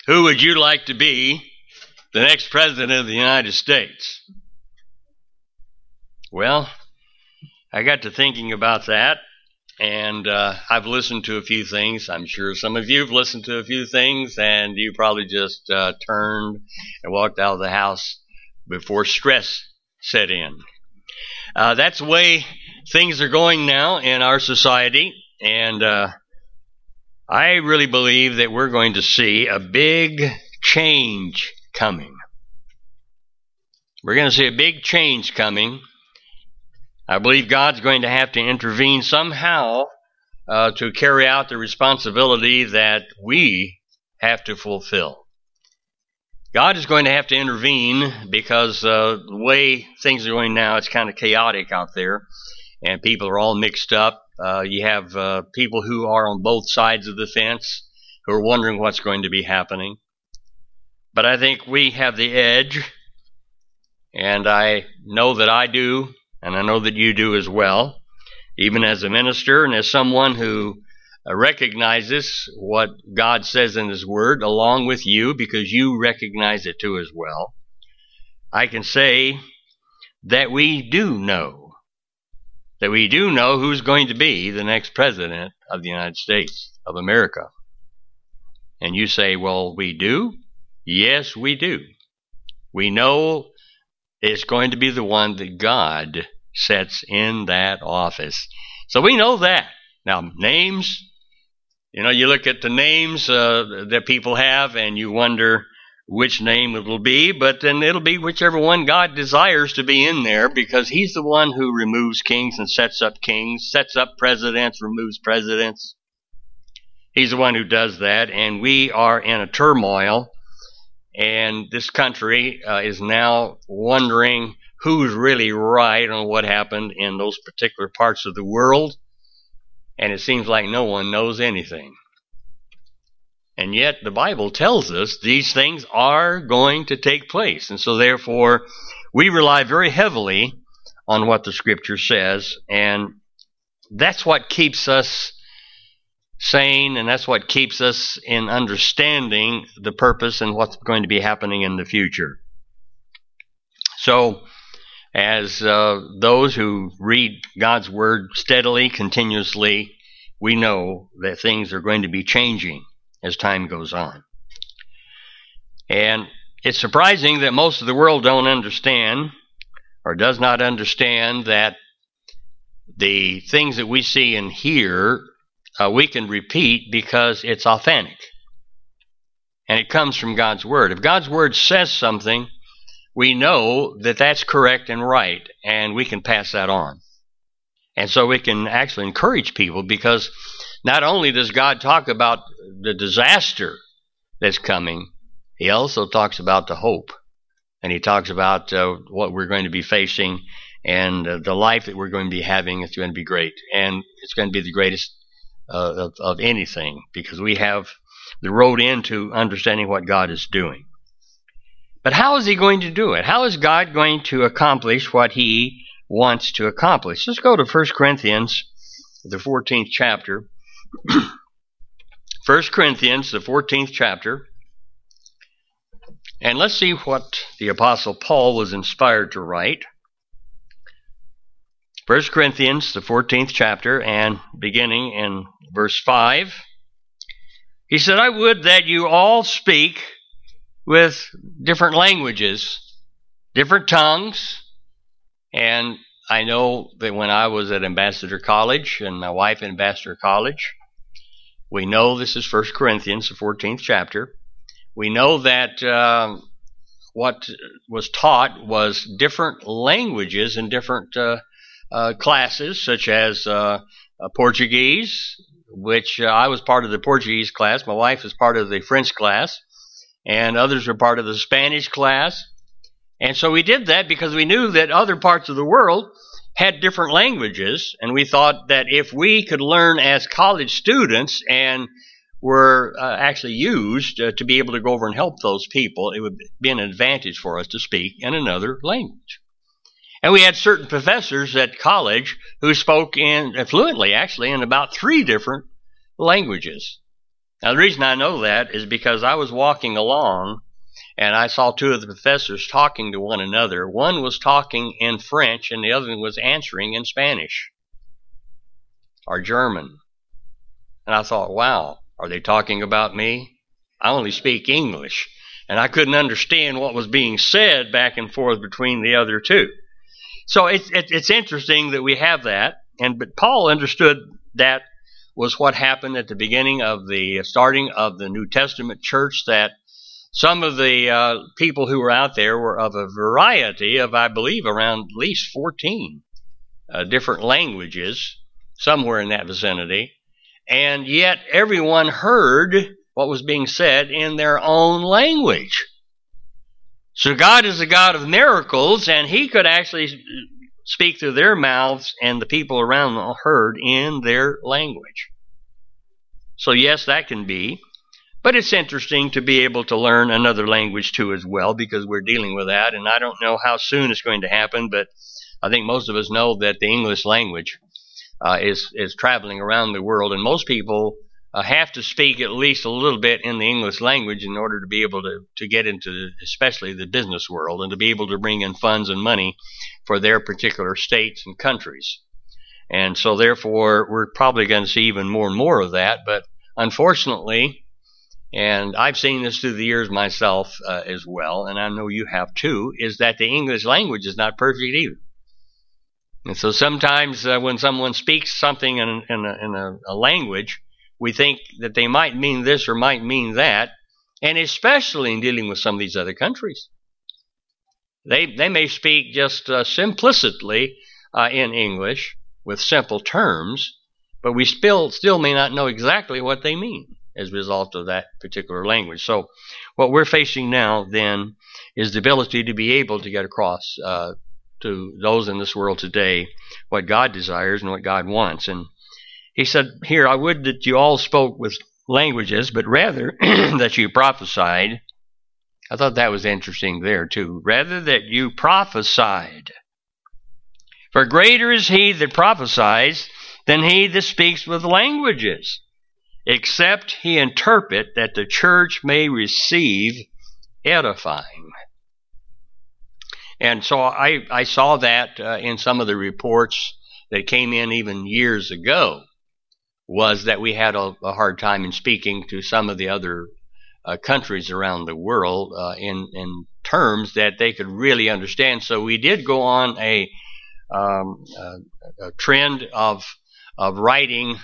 Who would you like to be the next president of the United States? Well, I got to thinking about that, and I've listened to a few things. I'm sure some of you have listened to a few things, and you probably just turned and walked out of the house before stress set in. That's the way things are going now in our society, and I really believe that we're going to see a big change coming. We're going to see a big change coming. I believe God's going to have to intervene somehow to carry out the responsibility that we have to fulfill. God is going to have to intervene because the way things are going now, it's kind of chaotic out there, and people are all mixed up. You have people who are on both sides of the fence who are wondering what's going to be happening. But I think we have the edge, and I know that I do, and I know that you do as well, even as a minister and as someone who recognizes what God says in His Word along with you, because you recognize it too as well. I can say that we do know who's going to be the next president of the United States of America. And you say, well, we do? Yes, we do. We know it's going to be the one that God sets in that office. So we know that. Now, names, you look at the names that people have and you wonder which name it will be, but then it'll be whichever one God desires to be in there, because He's the one who removes kings and sets up kings, sets up presidents, removes presidents. He's the one who does that, and we are in a turmoil, and this country is now wondering who's really right on what happened in those particular parts of the world, and it seems like no one knows anything. And yet the Bible tells us these things are going to take place, and so therefore we rely very heavily on what the Scripture says, and that's what keeps us sane, and that's what keeps us in understanding the purpose and what's going to be happening in the future. So, as those who read God's Word steadily, continuously, we know that things are going to be changing as time goes on. And it's surprising that most of the world don't understand, or does not understand, that the things that we see and hear, we can repeat because it's authentic. And it comes from God's Word. If God's Word says something, we know that that's correct and right, and we can pass that on. And so we can actually encourage people, because not only does God talk about the disaster that's coming, He also talks about the hope. And He talks about what we're going to be facing, and the life that we're going to be having is going to be great. And it's going to be the greatest of anything, because we have the road into understanding what God is doing. But how is He going to do it? How is God going to accomplish what He wants to accomplish? Let's go to 1 Corinthians, the 14th chapter. 1 Corinthians, the 14th chapter. And let's see what the Apostle Paul was inspired to write. 1 Corinthians, the 14th chapter, and beginning in verse 5. He said, I would that you all speak with different languages, different tongues. And I know that when I was at Ambassador College, and my wife at Ambassador College, we know this is 1 Corinthians, the 14th chapter. We know that what was taught was different languages and different classes, such as Portuguese, which I was part of the Portuguese class. My wife was part of the French class, and others were part of the Spanish class. And so we did that because we knew that other parts of the world had different languages, and we thought that if we could learn as college students and were actually used to be able to go over and help those people, it would be an advantage for us to speak in another language. And we had certain professors at college who spoke fluently, actually, in about 3 different languages. Now, the reason I know that is because I was walking along and I saw two of the professors talking to one another. One was talking in French and the other one was answering in Spanish or German. And I thought, wow, are they talking about me? I only speak English. And I couldn't understand what was being said back and forth between the other two. So it's interesting that we have that. But Paul understood that was what happened at the beginning of the starting of the New Testament church, that some of the people who were out there were of a variety of, I believe, around at least 14 different languages, somewhere in that vicinity. And yet everyone heard what was being said in their own language. So God is a God of miracles, and he could actually speak through their mouths, and the people around them heard in their language. So yes, that can be. But it's interesting to be able to learn another language too as well, because we're dealing with that. And I don't know how soon it's going to happen, but I think most of us know that the English language is traveling around the world, and most people have to speak at least a little bit in the English language in order to be able to get into especially the business world and to be able to bring in funds and money for their particular states and countries. And so therefore we're probably going to see even more and more of that. But unfortunately, and I've seen this through the years myself as well, and I know you have too, is that the English language is not perfect either. And so sometimes when someone speaks something in a language, we think that they might mean this or might mean that, and especially in dealing with some of these other countries. They may speak just simplicitly in English with simple terms, but we still may not know exactly what they mean as a result of that particular language. So what we're facing now then is the ability to be able to get across to those in this world today what God desires and what God wants. And he said here, I would that you all spoke with languages, but rather that you prophesied. I thought that was interesting there too. Rather that you prophesied. For greater is he that prophesies than he that speaks with languages, except he interpret, that the church may receive edifying. And so I saw that in some of the reports that came in even years ago, was that we had a hard time in speaking to some of the other countries around the world in terms that they could really understand. So we did go on a trend of writing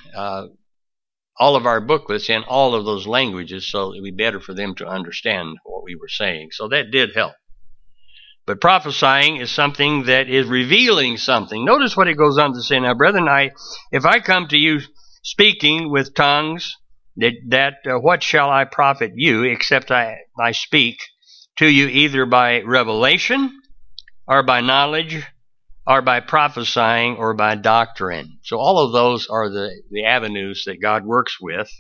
all of our booklets in all of those languages, so it would be better for them to understand what we were saying. So that did help. But prophesying is something that is revealing something. Notice what it goes on to say. Now, brethren, if I come to you speaking with tongues, what shall I profit you, except I speak to you either by revelation, or by knowledge, or by prophesying, or by doctrine. So all of those are the avenues that God works with.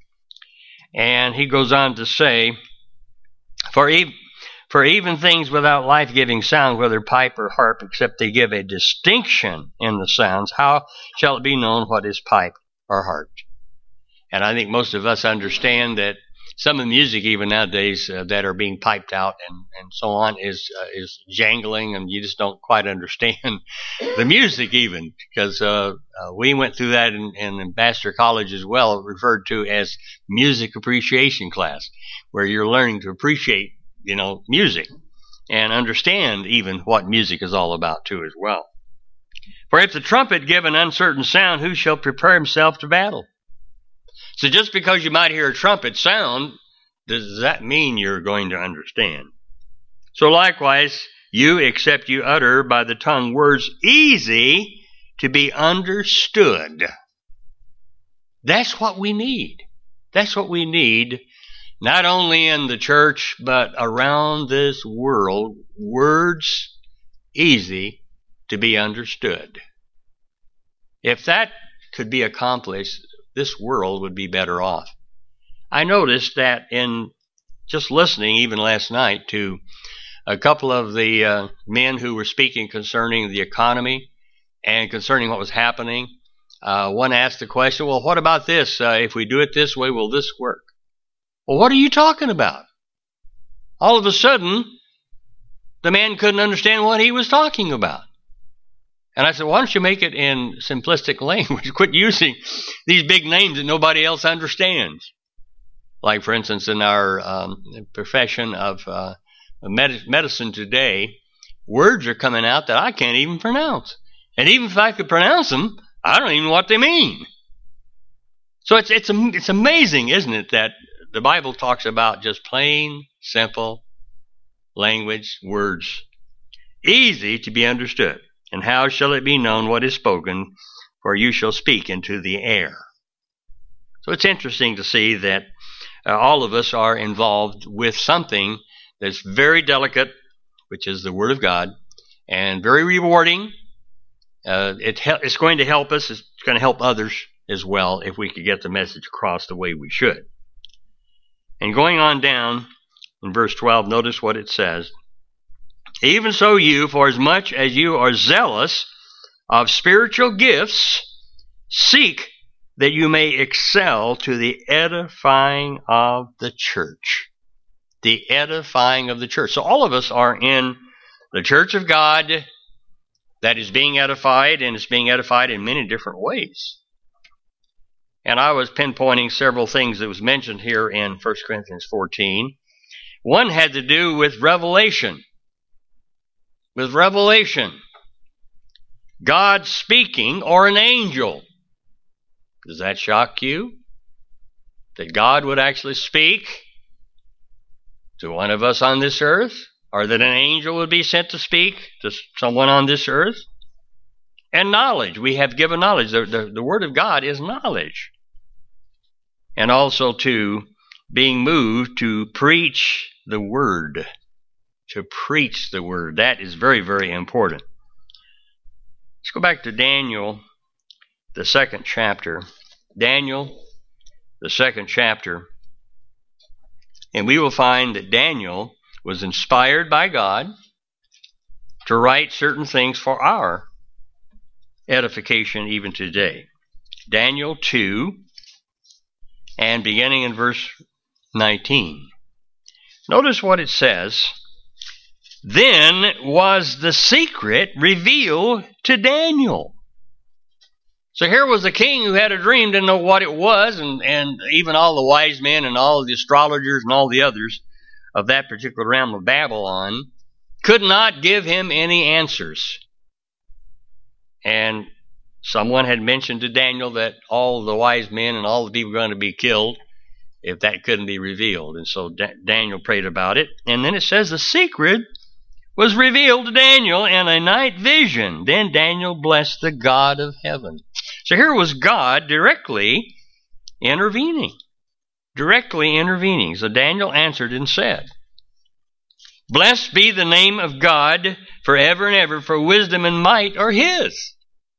And he goes on to say, For even things without life-giving sound, whether pipe or harp, except they give a distinction in the sounds, how shall it be known what is pipe or harp? And I think most of us understand that some of the music even nowadays that are being piped out and so on is jangling, and you just don't quite understand the music even, because we went through that in Ambassador College as well, referred to as music appreciation class, where you're learning to appreciate music and understand even what music is all about too as well. For if the trumpet give an uncertain sound, who shall prepare himself to battle? So just because you might hear a trumpet sound, does that mean you're going to understand? So likewise, except you utter by the tongue words easy to be understood. That's what we need. That's what we need. Not only in the church, but around this world, words easy to be understood. If that could be accomplished, this world would be better off. I noticed that in just listening, even last night, to a couple of the men who were speaking concerning the economy and concerning what was happening, one asked the question, well, what about this? If we do it this way, will this work? Well, what are you talking about? All of a sudden, the man couldn't understand what he was talking about. And I said, why don't you make it in simplistic language? Quit using these big names that nobody else understands. Like, for instance, in our profession of medicine today, words are coming out that I can't even pronounce. And even if I could pronounce them, I don't even know what they mean. So it's amazing, isn't it, that the Bible talks about just plain, simple language, words, easy to be understood. And how shall it be known what is spoken? For you shall speak into the air. So it's interesting to see that all of us are involved with something that's very delicate, which is the Word of God, and very rewarding. It's going to help us. It's going to help others as well if we could get the message across the way we should. And going on down in verse 12, notice what it says. Even so you, for as much as you are zealous of spiritual gifts, seek that you may excel to the edifying of the church. The edifying of the church. So all of us are in the church of God that is being edified, and it's being edified in many different ways. And I was pinpointing several things that was mentioned here in 1 Corinthians 14. One had to do with revelation. With revelation. God speaking or an angel. Does that shock you? That God would actually speak to one of us on this earth? Or that an angel would be sent to speak to someone on this earth? And knowledge. We have given knowledge. The Word of God is knowledge. And also, too, being moved to preach the Word. To preach the Word. That is very, very important. Let's go back to Daniel, the 2nd chapter. Daniel, the 2nd chapter. And we will find that Daniel was inspired by God to write certain things for our edification even today. Daniel 2, and beginning in verse 19. Notice what it says. Then was the secret revealed to Daniel. So here was a king who had a dream, didn't know what it was, and even all the wise men and all the astrologers and all the others of that particular realm of Babylon could not give him any answers. And someone had mentioned to Daniel that all the wise men and all the people were going to be killed if that couldn't be revealed. And so Daniel prayed about it. And then it says the secret was revealed to Daniel in a night vision. Then Daniel blessed the God of heaven. So here was God directly intervening. Directly intervening. So Daniel answered and said, Blessed be the name of God forever and ever, for wisdom and might are His.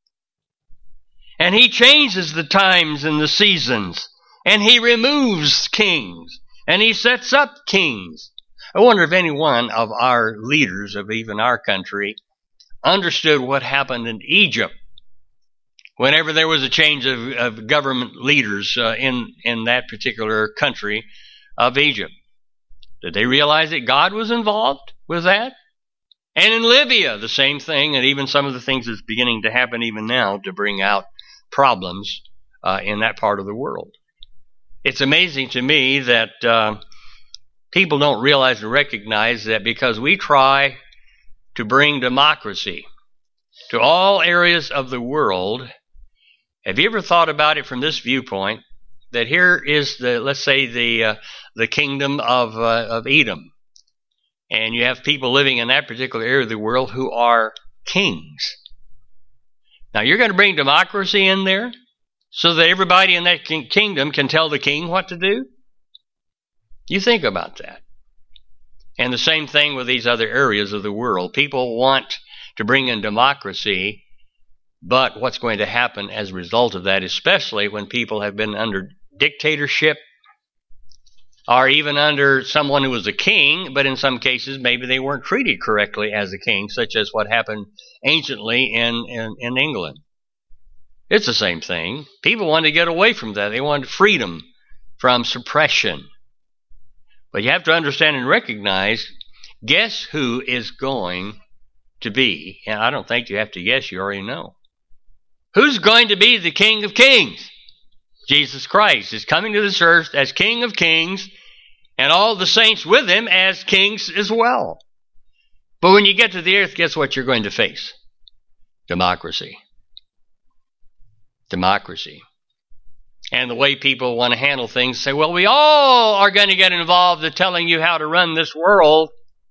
And He changes the times and the seasons, and He removes kings, and He sets up kings. I wonder if any one of our leaders of even our country understood what happened in Egypt whenever there was a change of government leaders in that particular country of Egypt. Did they realize that God was involved with that? And in Libya, the same thing, and even some of the things that's beginning to happen even now to bring out problems in that part of the world. It's amazing to me that people don't realize and recognize that because we try to bring democracy to all areas of the world. Have you ever thought about it from this viewpoint? That here is let's say the kingdom of Edom, and you have people living in that particular area of the world who are kings. Now you're going to bring democracy in there so that everybody in that kingdom can tell the king what to do? You think about that. And the same thing with these other areas of the world. People want to bring in democracy, but what's going to happen as a result of that, especially when people have been under dictatorship or even under someone who was a king, but in some cases maybe they weren't treated correctly as a king, such as what happened anciently in England. It's the same thing. People want to get away from that. They want freedom from suppression. But you have to understand and recognize, guess who is going to be, and I don't think you have to guess, you already know. Who's going to be the King of Kings? Jesus Christ is coming to this earth as King of Kings, and all the saints with him as kings as well. But when you get to the earth, guess what you're going to face? Democracy. Democracy. And the way people want to handle things, say, well, we all are going to get involved in telling you how to run this world.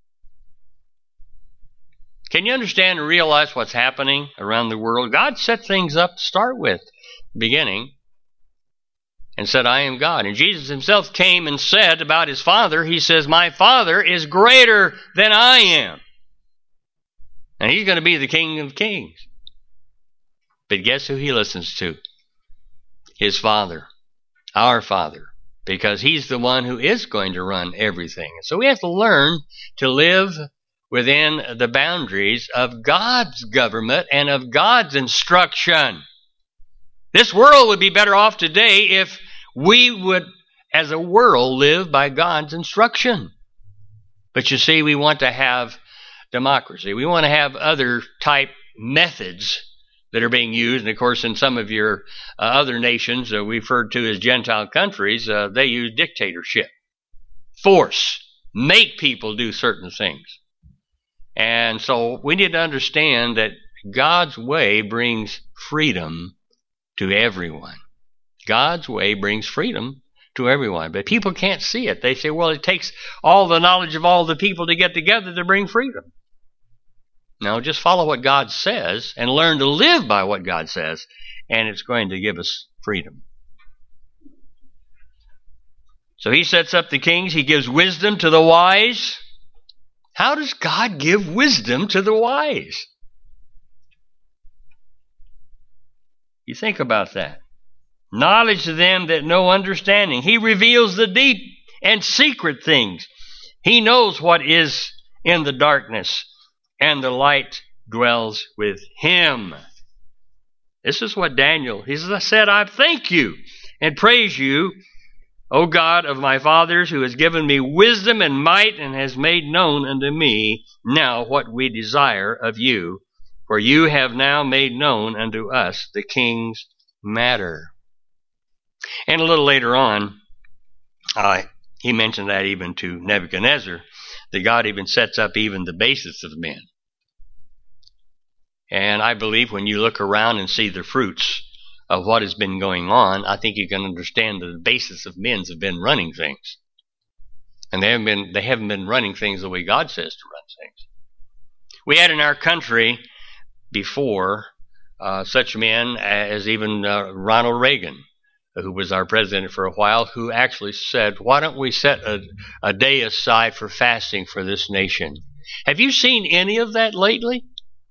Can you understand and realize what's happening around the world? God set things up to start with, beginning, and said, I am God. And Jesus himself came and said about his Father, he says, my Father is greater than I am. And he's going to be the King of Kings. But guess who he listens to? His Father, our Father, because he's the one who is going to run everything. So we have to learn to live within the boundaries of God's government and of God's instruction. This world would be better off today if we would, as a world, live by God's instruction. But you see, we want to have democracy. We want to have other type methods that are being used. And of course, in some of your other nations we referred to as Gentile countries, they use dictatorship, force, make people do certain things. And so we need to understand that God's way brings freedom to everyone. God's way brings freedom to everyone. But people can't see it. They say, well, it takes all the knowledge of all the people to get together to bring freedom. No, just follow what God says and learn to live by what God says, and it's going to give us freedom. So he sets up the kings. He gives wisdom to the wise. How does God give wisdom to the wise? You think about that. Knowledge to them that know understanding. He reveals the deep and secret things. He knows what is in the darkness, and the light dwells with him. This is what Daniel, he said, I thank you and praise you, O God of my fathers, who has given me wisdom and might and has made known unto me now what we desire of you. For you have now made known unto us the king's matter. And a little later on, he mentioned that even to Nebuchadnezzar, that God even sets up even the basis of men. And I believe when you look around and see the fruits of what has been going on, I think you can understand that the basis of men have been running things. And they haven't been running things the way God says to run things. We had in our country before such men as even Ronald Reagan, who was our president for a while, who actually said, why don't we set a day aside for fasting for this nation? Have you seen any of that lately?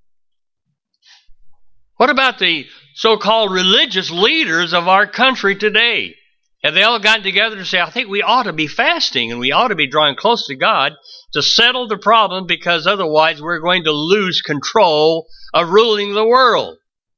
What about the so-called religious leaders of our country today? Have they all gotten together to say, I think we ought to be fasting and we ought to be drawing close to God to settle the problem, because otherwise we're going to lose control of ruling the world?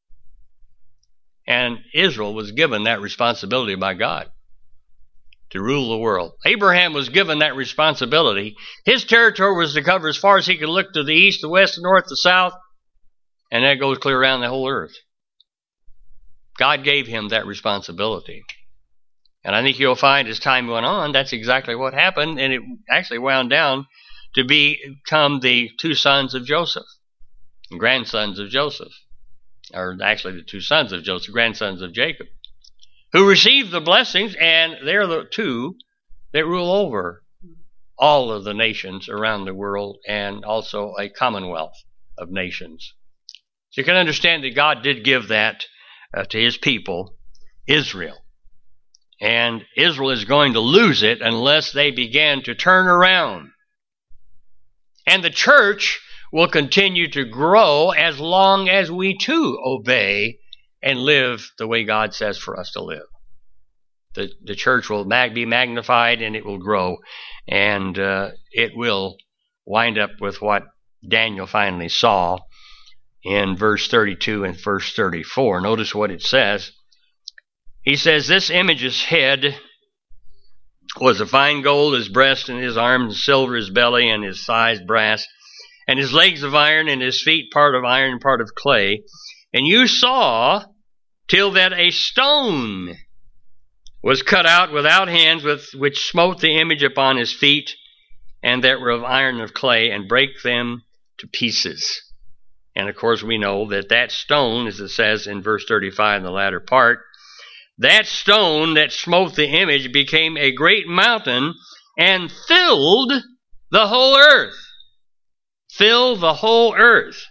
And Israel was given that responsibility by God to rule the world. Abraham was given that responsibility. His territory was to cover as far as he could look to the east, the west, the north, the south, and that goes clear around the whole earth. God gave him that responsibility. And I think you'll find as time went on, that's exactly what happened, and it actually wound down to become the two sons of Joseph, grandsons of Joseph, or actually the two sons of Joseph, grandsons of Jacob, who received the blessings, and they're the two that rule over all of the nations around the world, and also a commonwealth of nations. So you can understand that God did give that to his people, Israel. And Israel is going to lose it unless they begin to turn around. And the church will continue to grow as long as we too obey and live the way God says for us to live. The church will be magnified and it will grow. And it will wind up with what Daniel finally saw, in verse 32 and verse 34. Notice what it says. He says, this image's head was of fine gold, his breast and his arms silver, his belly and his thighs brass, and his legs of iron, and his feet part of iron and part of clay. And you saw till that a stone was cut out without hands, which smote the image upon his feet, and that were of iron and of clay, and brake them to pieces. And of course we know that that stone, as it says in verse 35 in the latter part, that stone that smote the image became a great mountain and filled the whole earth. Filled the whole earth.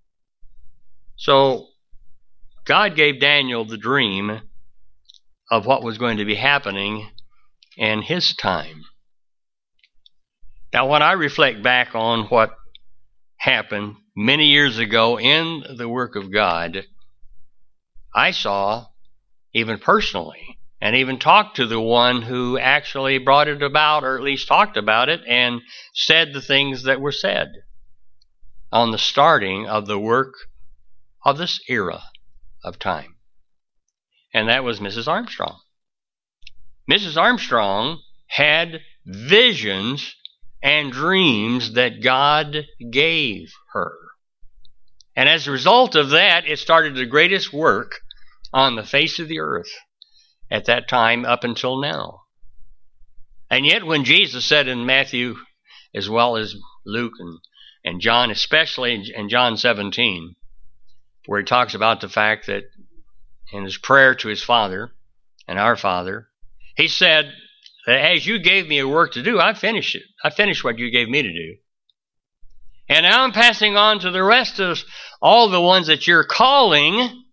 So God gave Daniel the dream of what was going to be happening in his time. Now, when I reflect back on what happened many years ago in the work of God, I saw, even personally, and even talked to the one who actually brought it about, or at least talked about it, and said the things that were said on the starting of the work of this era of time. And that was Mrs. Armstrong. Mrs. Armstrong had visions and dreams that God gave her. And as a result of that, it started the greatest work on the face of the earth at that time up until now. And yet when Jesus said in Matthew, as well as Luke and John, especially in John 17, where he talks about the fact that in his prayer to his Father and our Father, he said that as you gave me a work to do, I finished it. I finished what you gave me to do. And now I'm passing on to the rest of all the ones that you're calling.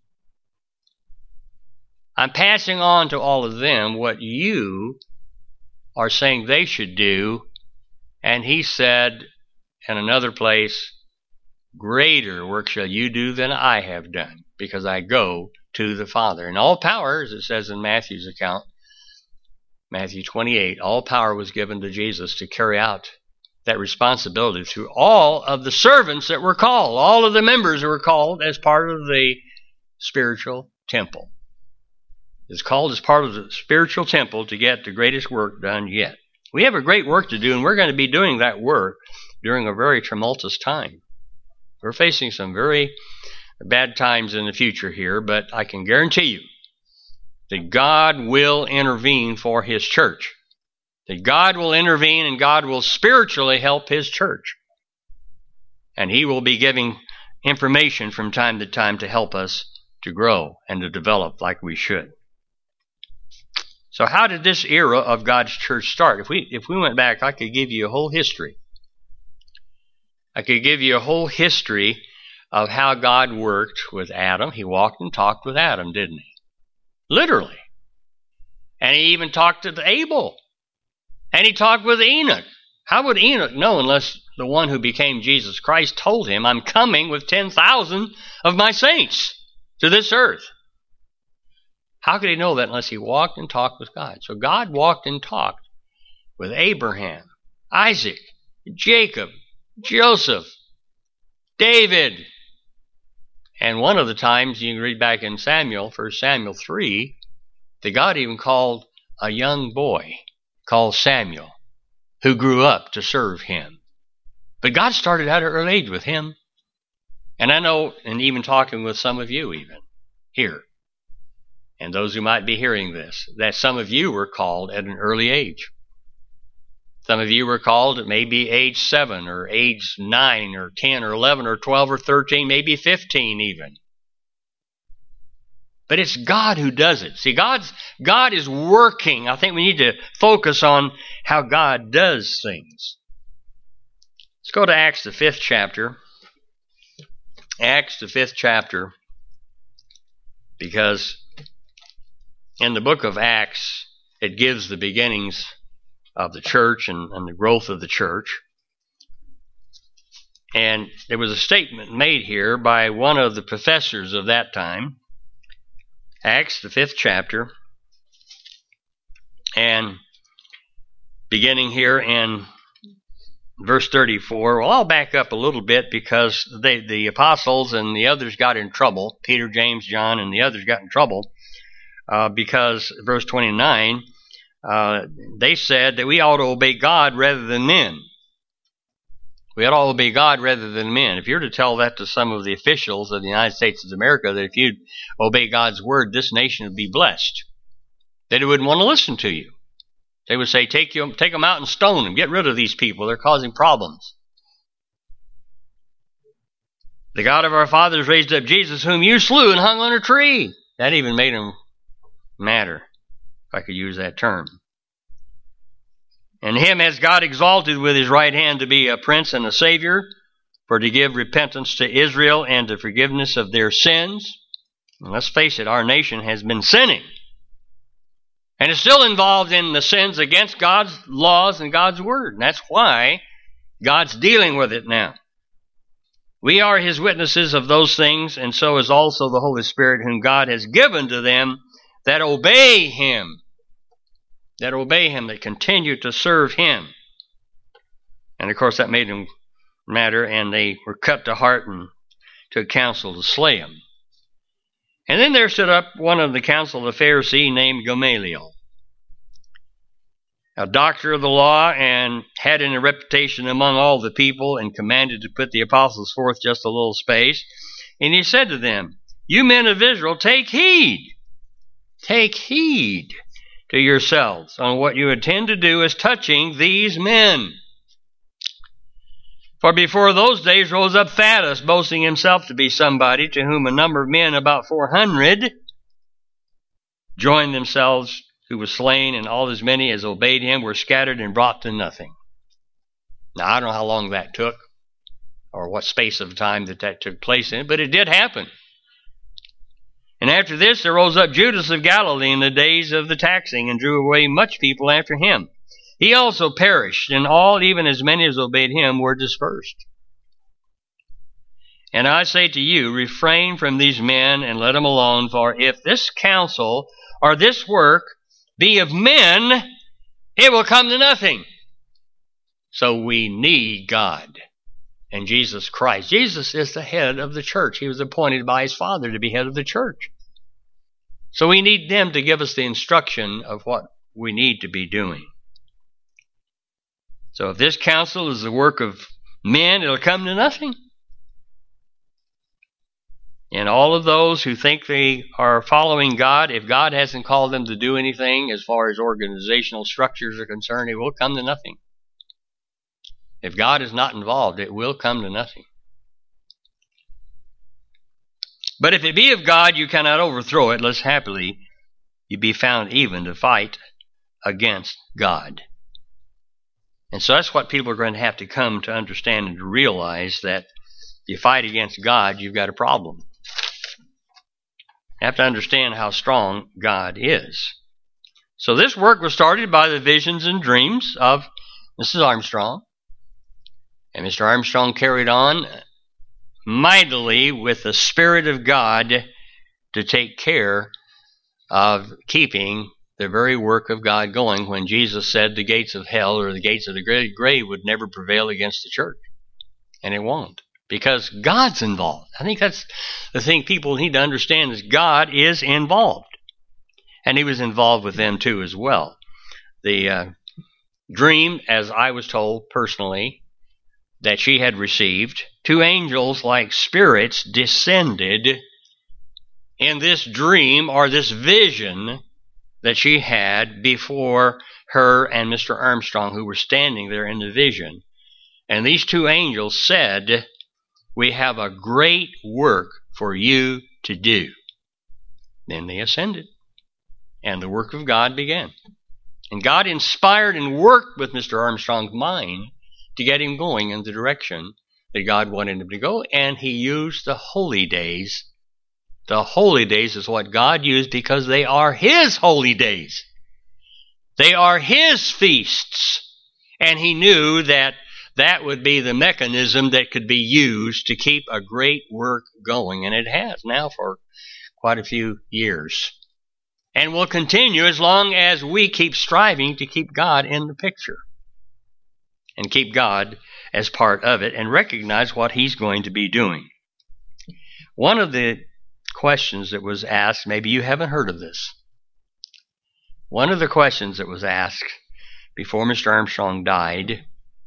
I'm passing on to all of them what you are saying they should do. And he said in another place, greater work shall you do than I have done, because I go to the Father. And all power, as it says in Matthew's account, Matthew 28, all power was given to Jesus to carry out that responsibility through all of the servants that were called, all of the members that were called as part of the spiritual temple. It's called as part of the spiritual temple to get the greatest work done yet. We have a great work to do, and we're going to be doing that work during a very tumultuous time. We're facing some very bad times in the future here, but I can guarantee you that God will intervene for His church. That God will intervene and God will spiritually help His church. And He will be giving information from time to time to help us to grow and to develop like we should. So how did this era of God's church start? If we went back, I could give you a whole history. I could give you a whole history of how God worked with Adam. He walked and talked with Adam, didn't He? Literally. And He even talked to Abel. And He talked with Enoch. How would Enoch know unless the one who became Jesus Christ told him, I'm coming with 10,000 of my saints to this earth? How could he know that unless he walked and talked with God? So God walked and talked with Abraham, Isaac, Jacob, Joseph, David. And one of the times, you can read back in Samuel, 1 Samuel 3, that God even called a young boy called Samuel, who grew up to serve Him. But God started out at an early age with him. And I know, and even talking with some of you even here, and those who might be hearing this, that some of you were called at an early age. Some of you were called at maybe age 7 or age 9 or 10 or 11 or 12 or 13, maybe 15 even. But it's God who does it. See, God is working. I think we need to focus on how God does things. Let's go to Acts, the 5th chapter. Acts, the 5th chapter, because in the book of Acts, it gives the beginnings of the church and the growth of the church. And there was a statement made here by one of the professors of that time, Acts, the 5th chapter, and beginning here in verse 34. Well, I'll back up a little bit because the apostles and the others got in trouble. Peter, James, John, and the others got in trouble because, verse 29, they said that we ought to obey God rather than men. We ought to obey God rather than men. If you're to tell that to some of the officials of the United States of America, that if you'd obey God's word, this nation would be blessed, they wouldn't want to listen to you. They would say, take them out and stone them. Get rid of these people. They're causing problems. The God of our fathers raised up Jesus, whom you slew and hung on a tree. That even made him madder, if I could use that term. And him has God exalted with his right hand to be a prince and a savior, for to give repentance to Israel and the forgiveness of their sins. And let's face it, our nation has been sinning. And is still involved in the sins against God's laws and God's word. And that's why God's dealing with it now. We are his witnesses of those things, and so is also the Holy Spirit, whom God has given to them that obey him. That continue to serve him. And of course that made them madder, and they were cut to heart and took counsel to slay him. And then there stood up one of the council of the Pharisees named Gamaliel, a doctor of the law, and had a reputation among all the people, and commanded to put the apostles forth just a little space. And he said to them, you men of Israel, take heed to yourselves on what you intend to do as touching these men. For before those days rose up Thaddeus, boasting himself to be somebody, to whom a number of men, about 400, joined themselves, who was slain, and all as many as obeyed him were scattered and brought to nothing. Now, I don't know how long that took, or what space of time that took place in, but it did happen. And after this there rose up Judas of Galilee in the days of the taxing, and drew away much people after him. He also perished, and all, even as many as obeyed him, were dispersed. And I say to you, refrain from these men, and let them alone, for if this counsel or this work be of men, it will come to nothing. So we need God and Jesus Christ. Jesus is the head of the church. He was appointed by his Father to be head of the church. So we need them to give us the instruction of what we need to be doing. So if this counsel is the work of men, it'll come to nothing. And all of those who think they are following God, if God hasn't called them to do anything as far as organizational structures are concerned, it will come to nothing. If God is not involved, it will come to nothing. But if it be of God, you cannot overthrow it, lest happily you be found even to fight against God. And so that's what people are going to have to come to understand and to realize, that if you fight against God, you've got a problem. You have to understand how strong God is. So this work was started by the visions and dreams of Mrs. Armstrong. And Mr. Armstrong carried on mightily with the Spirit of God to take care of keeping the very work of God going, when Jesus said the gates of hell or the gates of the grave would never prevail against the church. And it won't, because God's involved. I think that's the thing people need to understand, is God is involved. And he was involved with them too as well. The dream, as I was told personally, that she had received, 2 angels like spirits descended in this dream or this vision that she had before her and Mr. Armstrong, who were standing there in the vision. And these 2 angels said, we have a great work for you to do. Then they ascended, and the work of God began. And God inspired and worked with Mr. Armstrong's mind to get him going in the direction that God wanted him to go, and he used the holy days. The holy days is what God used because they are his holy days. They are his feasts. And he knew that that would be the mechanism that could be used to keep a great work going. And it has now for quite a few years. And will continue as long as we keep striving to keep God in the picture. and keep God as part of it and recognize what He's going to be doing. One of the questions that was asked, maybe you haven't heard of this. One of the questions that was asked before Mr. Armstrong died,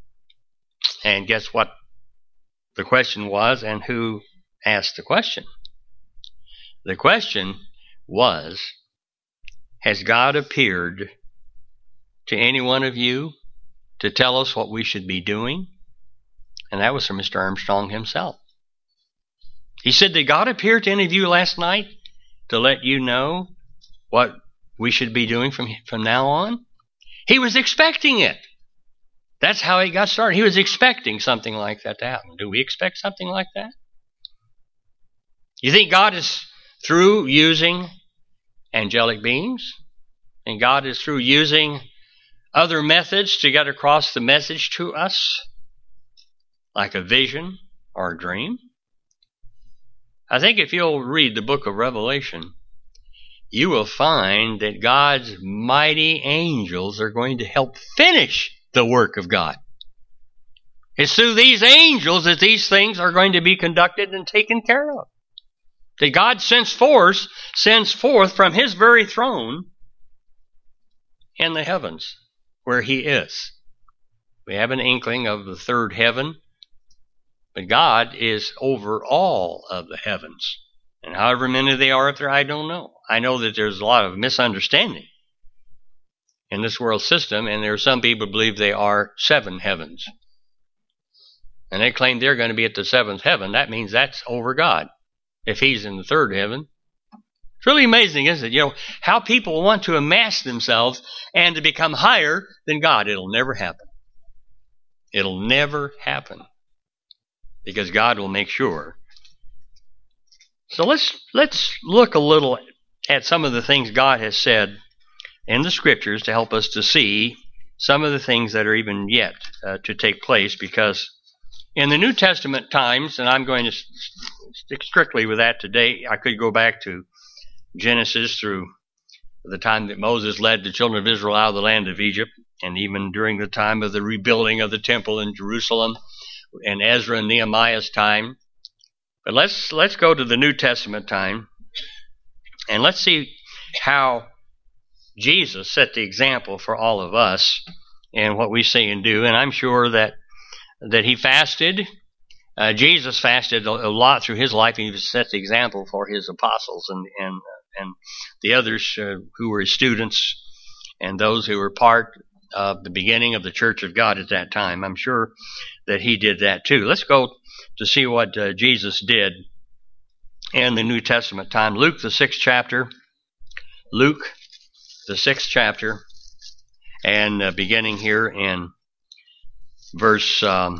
and guess what the question was and who asked the question? The question was, has God appeared to any one of you to tell us what we should be doing? And that was from Mr. Armstrong himself. He said, did God appear to any of you last night to let you know what we should be doing from now on? He was expecting it. That's how he got started. He was expecting something like that to happen. Do we expect something like that? You think God is through using angelic beings? And God is through using other methods to get across the message to us? Like a vision or a dream? I think if you'll read the book of Revelation, you will find that God's mighty angels are going to help finish the work of God. It's through these angels that these things are going to be conducted and taken care of. That God sends forth from His very throne in the heavens where He is. We have an inkling of the third heaven, but God is over all of the heavens. And however many they are up there, I don't know. I know that there's a lot of misunderstanding in this world system, and there are some people who believe they are 7 heavens. And they claim they're going to be at the 7th heaven. That means that's over God, if He's in the 3rd heaven. It's really amazing, isn't it? You know, how people want to amass themselves and to become higher than God. It'll never happen. It'll never happen. Because God will make sure. So let's look a little at some of the things God has said in the Scriptures to help us to see some of the things that are even yet to take place. Because in the New Testament times, and I'm going to stick strictly with that today, I could go back to Genesis through the time that Moses led the children of Israel out of the land of Egypt, and even during the time of the rebuilding of the temple in Jerusalem, and Ezra and Nehemiah's time. But let's go to the New Testament time, and let's see how Jesus set the example for all of us and what we say and do. And I'm sure that He fasted. Jesus fasted a lot through His life, and He set the example for His apostles and the others who were His students and those who were part of the beginning of the Church of God at that time. I'm sure that He did that too. Let's go to see what Jesus did in the New Testament time. Luke, the 6th chapter. Luke, the 6th chapter, and beginning here in verse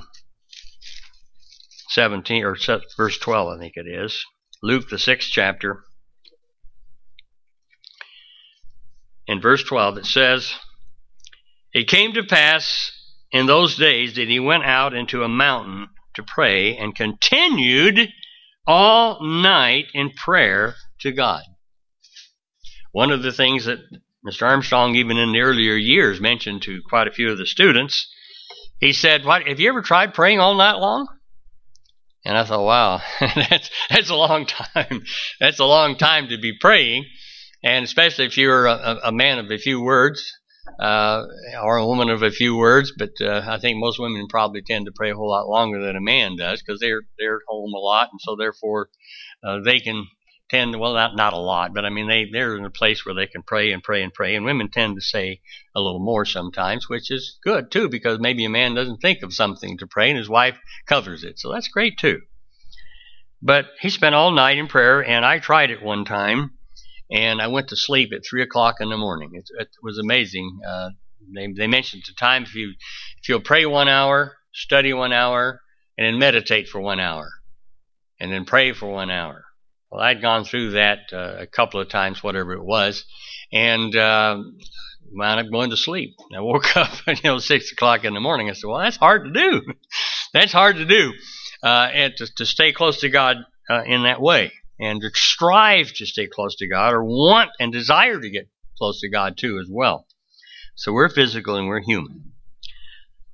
17, or verse 12, I think it is. Luke, the 6th chapter. In verse 12, it says, "It came to pass in those days that He went out into a mountain to pray and continued all night in prayer to God." One of the things that Mr. Armstrong, even in the earlier years, mentioned to quite a few of the students, he said, "What, have you ever tried praying all night long?" And I thought, wow, that's a long time. That's a long time to be praying, and especially if you're a man of a few words, or a woman of a few words. But I think most women probably tend to pray a whole lot longer than a man does, because they're home a lot, and so therefore they can tend, well, not a lot, but I mean they're in a place where they can pray and pray and pray. And women tend to say a little more sometimes, which is good too, because maybe a man doesn't think of something to pray and his wife covers it, so that's great too. But he spent all night in prayer, and I tried it one time, and I went to sleep at 3 o'clock in the morning. It was amazing. They mentioned the time, if you'll pray 1 hour, study 1 hour, and then meditate for 1 hour, and then pray for 1 hour. Well, I'd gone through that a couple of times, whatever it was, and wound up going to sleep. I woke up, 6 o'clock in the morning. I said, well, that's hard to do. That's hard to do, and to stay close to God in that way, and to strive to stay close to God, or want and desire to get close to God too as well. So we're physical and we're human.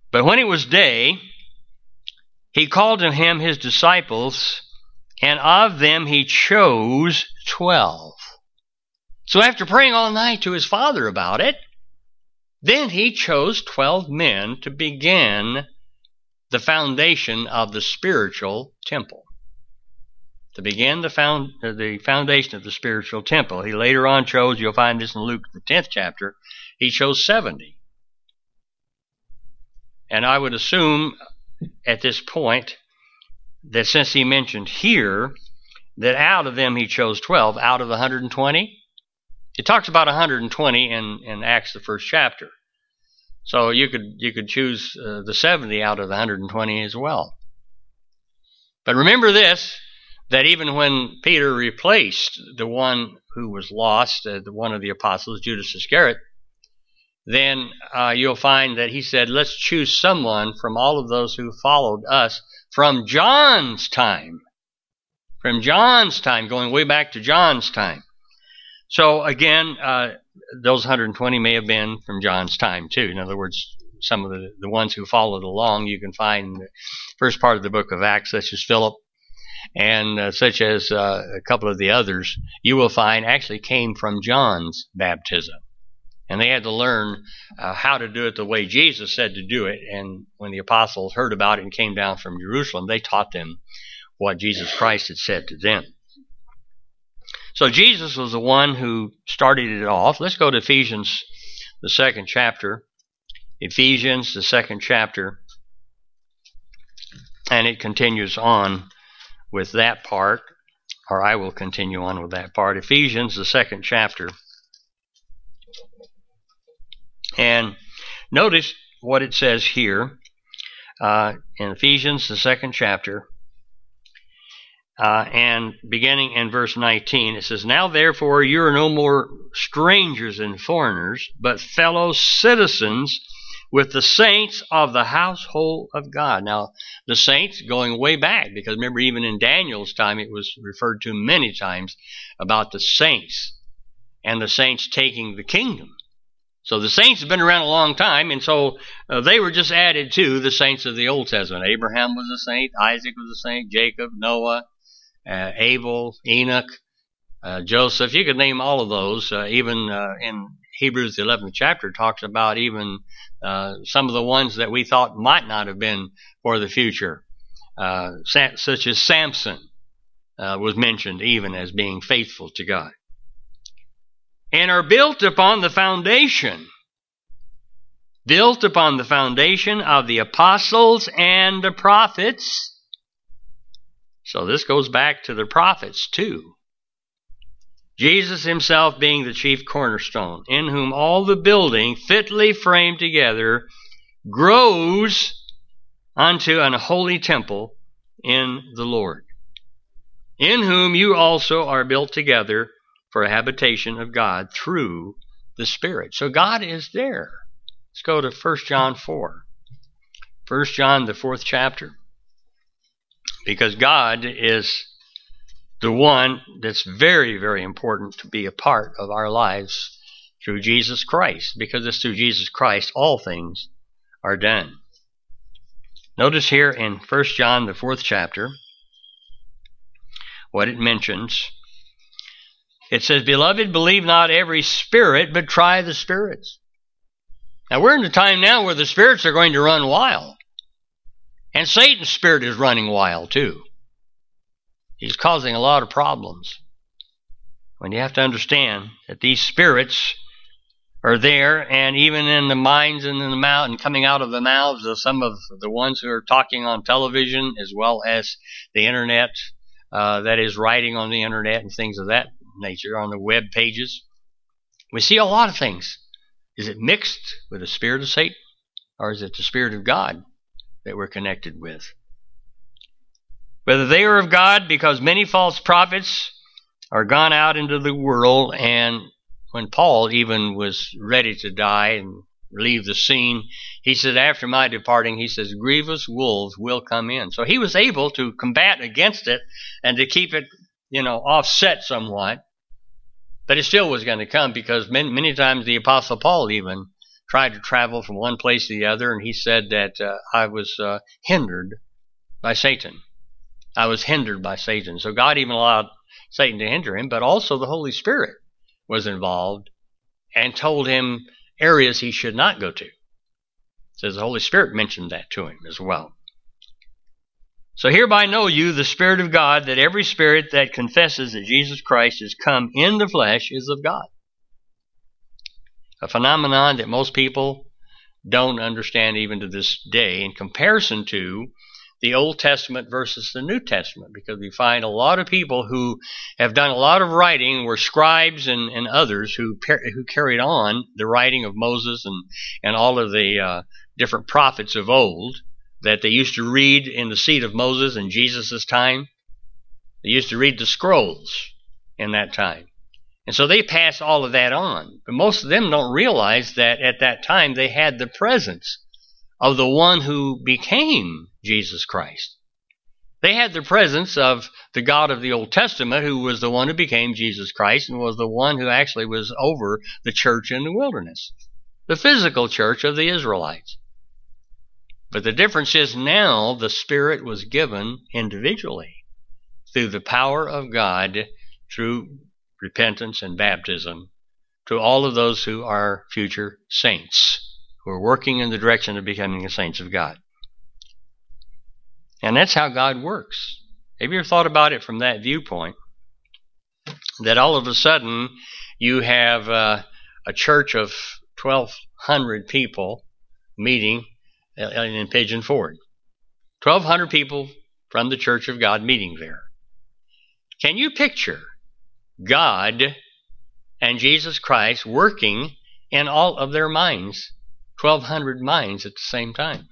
But when it was day, he called to him his disciples, and of them he chose 12. So after praying all night to his Father about it, then he chose 12 men to begin the foundation of the spiritual temple. To begin the foundation of the spiritual temple. He later on chose, you'll find this in Luke, the 10th chapter, he chose 70. And I would assume at this point that since he mentioned here that out of them he chose 12, out of the 120, it talks about 120 in Acts, the 1st chapter. So you could choose the 70 out of the 120 as well. But remember this, that even when Peter replaced the one who was lost, one of the apostles, Judas Iscariot, then you'll find that he said, let's choose someone from all of those who followed us from John's time. From John's time, going way back to John's time. So again, those 120 may have been from John's time too. In other words, some of the ones who followed along, you can find in the first part of the book of Acts, such as Philip, and such as a couple of the others, you will find actually came from John's baptism. And they had to learn how to do it the way Jesus said to do it. And when the apostles heard about it and came down from Jerusalem, they taught them what Jesus Christ had said to them. So Jesus was the one who started it off. Let's go to Ephesians, the 2nd chapter. Ephesians, the 2nd chapter. And it continues on with that part, or I will continue on with that part. Ephesians, the 2nd chapter. And notice what it says here in Ephesians, the 2nd chapter. And beginning in verse 19, it says, now therefore you are no more strangers and foreigners, but fellow citizens with the saints of the household of God. Now, the saints going way back, because remember even in Daniel's time it was referred to many times about the saints and the saints taking the kingdom. So the saints have been around a long time, and so they were just added to the saints of the Old Testament. Abraham was a saint, Isaac was a saint, Jacob, Noah, Abel, Enoch, Joseph. You could name all of those. Even in Hebrews, the 11th chapter, talks about even some of the ones that we thought might not have been for the future, such as Samson was mentioned even as being faithful to God. And are built upon the foundation of the apostles and the prophets. So this goes back to the prophets too. Jesus himself being the chief cornerstone, in whom all the building fitly framed together grows unto an holy temple in the Lord, in whom you also are built together for a habitation of God through the Spirit. So God is there. Let's go to 1 John 4. 1 John, the 4th chapter. Because God is the one that's very, very important to be a part of our lives through Jesus Christ. Because it's through Jesus Christ all things are done. Notice here in 1 John, the 4th chapter, what it mentions. It says, beloved, believe not every spirit, but try the spirits. Now we're in a time now where the spirits are going to run wild. And Satan's spirit is running wild too. He's causing a lot of problems. When you have to understand that these spirits are there, and even in the minds and in the mouth, and coming out of the mouths of some of the ones who are talking on television, as well as the internet, that is writing on the internet and things of that nature, on the web pages. We see a lot of things. Is it mixed with the spirit of Satan, or is it the Spirit of God that we're connected with? Whether they are of God, because many false prophets are gone out into the world, and when Paul even was ready to die and leave the scene, he said, after my departing, he says, grievous wolves will come in. So he was able to combat against it and to keep it, offset somewhat. But it still was going to come, because many times the Apostle Paul even tried to travel from one place to the other, and he said that I was hindered by Satan. I was hindered by Satan. So God even allowed Satan to hinder him, but also the Holy Spirit was involved and told him areas he should not go to. It says the Holy Spirit mentioned that to him as well. So hereby know you the Spirit of God, that every spirit that confesses that Jesus Christ is come in the flesh is of God. A phenomenon that most people don't understand even to this day in comparison to the Old Testament versus the New Testament, because we find a lot of people who have done a lot of writing, were scribes and others who carried on the writing of Moses and all of the different prophets of old that they used to read in the seat of Moses in Jesus' time. They used to read the scrolls in that time. And so they pass all of that on. But most of them don't realize that at that time they had the presence of the one who became Jesus Christ. They had the presence of the God of the Old Testament, who was the one who became Jesus Christ and was the one who actually was over the church in the wilderness, the physical church of the Israelites. But the difference is now the Spirit was given individually through the power of God through repentance and baptism to all of those who are future saints, who are working in the direction of becoming the saints of God. And that's how God works. Have you ever thought about it from that viewpoint? That all of a sudden you have a church of 1,200 people meeting in Pigeon Forge. 1,200 people from the Church of God meeting there. Can you picture God and Jesus Christ working in all of their minds, 1,200 minds at the same time?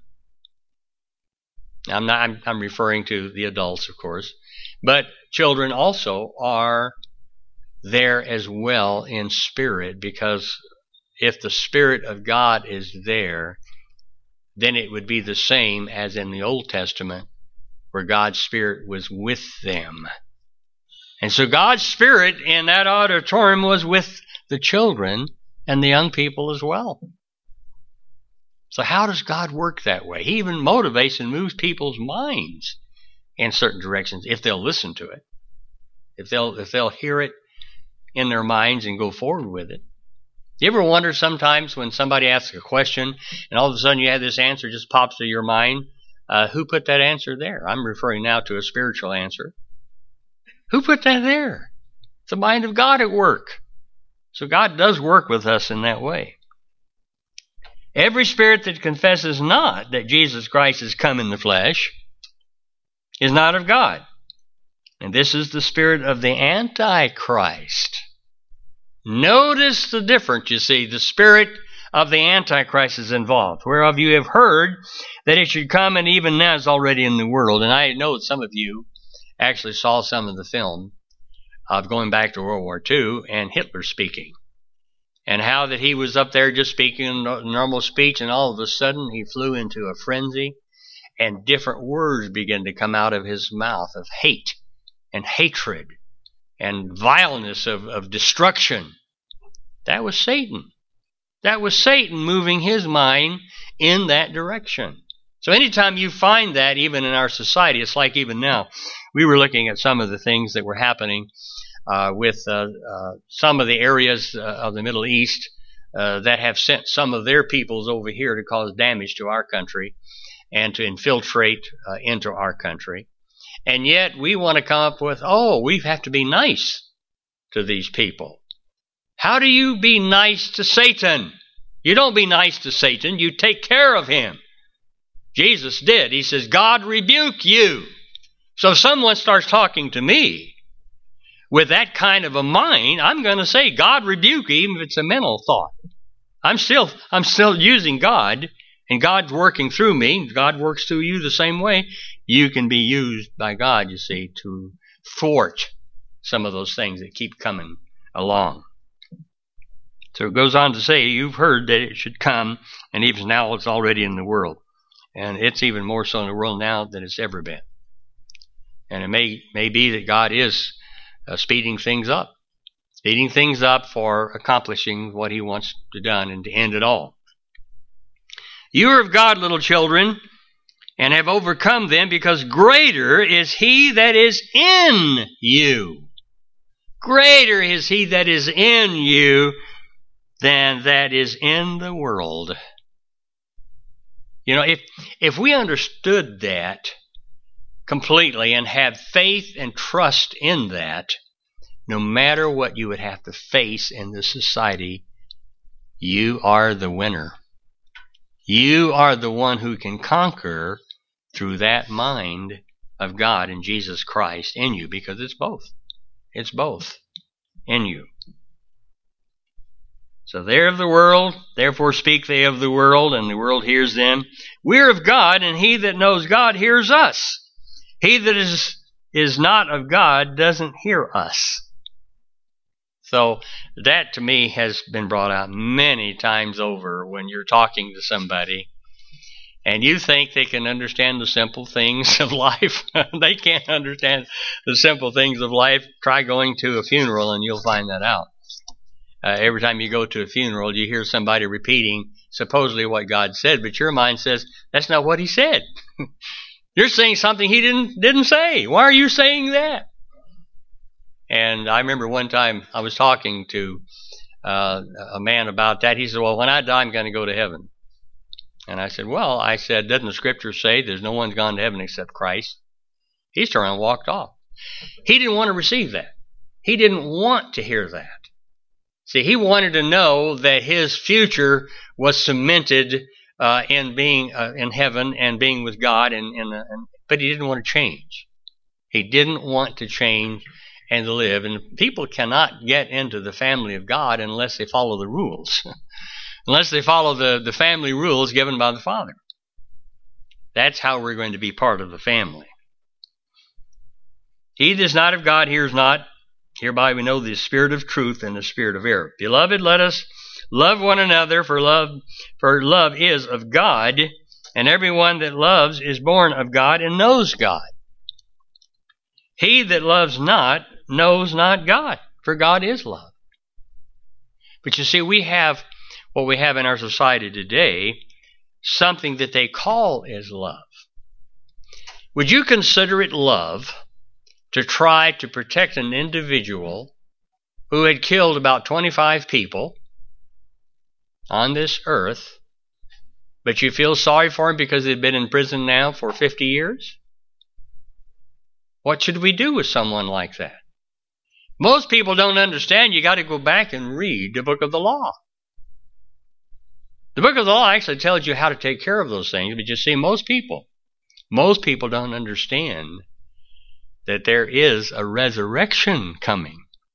I'm referring to the adults, of course, but children also are there as well in spirit, because if the Spirit of God is there, then it would be the same as in the Old Testament, where God's Spirit was with them. And so God's Spirit in that auditorium was with the children and the young people as well. So how does God work that way? He even motivates and moves people's minds in certain directions if they'll listen to it, if they'll hear it in their minds and go forward with it. You ever wonder sometimes when somebody asks a question and all of a sudden you have this answer just pops to your mind, who put that answer there? I'm referring now to a spiritual answer. Who put that there? It's the mind of God at work. So God does work with us in that way. Every spirit that confesses not that Jesus Christ has come in the flesh is not of God. And this is the spirit of the Antichrist. Notice the difference, you see. The spirit of the Antichrist is involved, whereof you have heard that it should come, and even now is already in the world. And I know that some of you actually saw some of the film of going back to World War II and Hitler speaking. And how that he was up there just speaking a normal speech, and all of a sudden he flew into a frenzy, and different words began to come out of his mouth of hate and hatred and vileness of destruction. That was Satan. That was Satan moving his mind in that direction. So anytime you find that, even in our society, it's like even now, we were looking at some of the things that were happening with some of the areas of the Middle East that have sent some of their peoples over here to cause damage to our country and to infiltrate into our country. And yet we want to come up with, we have to be nice to these people. How do you be nice to Satan? You don't be nice to Satan. You take care of him. Jesus did. He says, God rebuke you. So if someone starts talking to me with that kind of a mind, I'm going to say, God rebuke, even if it's a mental thought. I'm still using God, and God's working through me. God works through you the same way. You can be used by God, you see, to thwart some of those things that keep coming along. So it goes on to say, you've heard that it should come, and even now it's already in the world. And it's even more so in the world now than it's ever been. And it may be that God is speeding things up for accomplishing what he wants to done and to end it all. You are of God, little children, and have overcome them, because greater is he that is in you. Greater is he that is in you than that is in the world. You know, if we understood that completely and had faith and trust in that, no matter what you would have to face in this society, you are the winner. You are the one who can conquer through that mind of God and Jesus Christ in you, because it's both. It's both in you. So they're of the world, therefore speak they of the world, and the world hears them. We're of God, and he that knows God hears us. He that is not of God doesn't hear us. So that to me has been brought out many times over when you're talking to somebody and you think they can understand the simple things of life. They can't understand the simple things of life. Try going to a funeral and you'll find that out. Every time you go to a funeral, you hear somebody repeating supposedly what God said, but your mind says, that's not what he said. You're saying something he didn't say. Why are you saying that? And I remember one time I was talking to a man about that. He said, well, when I die, I'm going to go to heaven. And I said, doesn't the scripture say there's no one's gone to heaven except Christ? He's turned and walked off. He didn't want to receive that. He didn't want to hear that. See, he wanted to know that his future was cemented in being in heaven and being with God, but he didn't want to change. He didn't want to change and to live. And people cannot get into the family of God unless they follow the rules, unless they follow the family rules given by the Father. That's how we're going to be part of the family. He that is not of God hears not. Hereby we know the spirit of truth and the spirit of error. Beloved, let us love one another, for love is of God, and everyone that loves is born of God and knows God. He that loves not knows not God, for God is love. But you see, we have what we have in our society today, something that they call is love. Would you consider it love to try to protect an individual who had killed about 25 people on this earth, but you feel sorry for him because they've been in prison now for 50 years? What should we do with someone like that? Most people don't understand. You got to go back and read the book of the law. The book of the law actually tells you how to take care of those things, but you see, most people don't understand that there is a resurrection coming.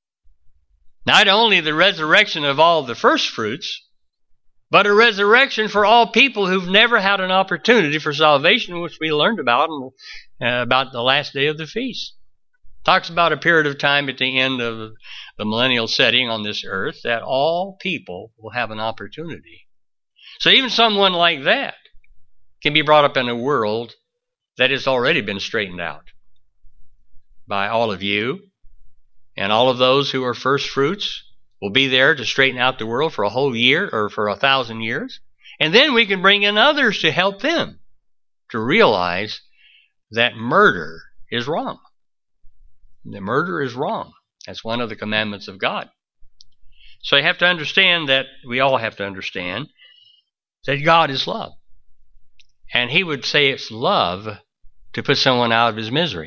Not only the resurrection of all the first fruits, but a resurrection for all people who've never had an opportunity for salvation, which we learned about the last day of the feast. Talks about a period of time at the end of the millennial setting on this earth that all people will have an opportunity. So even someone like that can be brought up in a world that has already been straightened out by all of you, and all of those who are first fruits will be there to straighten out the world for a whole year or for 1,000 years. And then we can bring in others to help them to realize that murder is wrong. The murder is wrong. That's one of the commandments of God. So you have to understand that, we all have to understand that God is love. And he would say it's love to put someone out of his misery.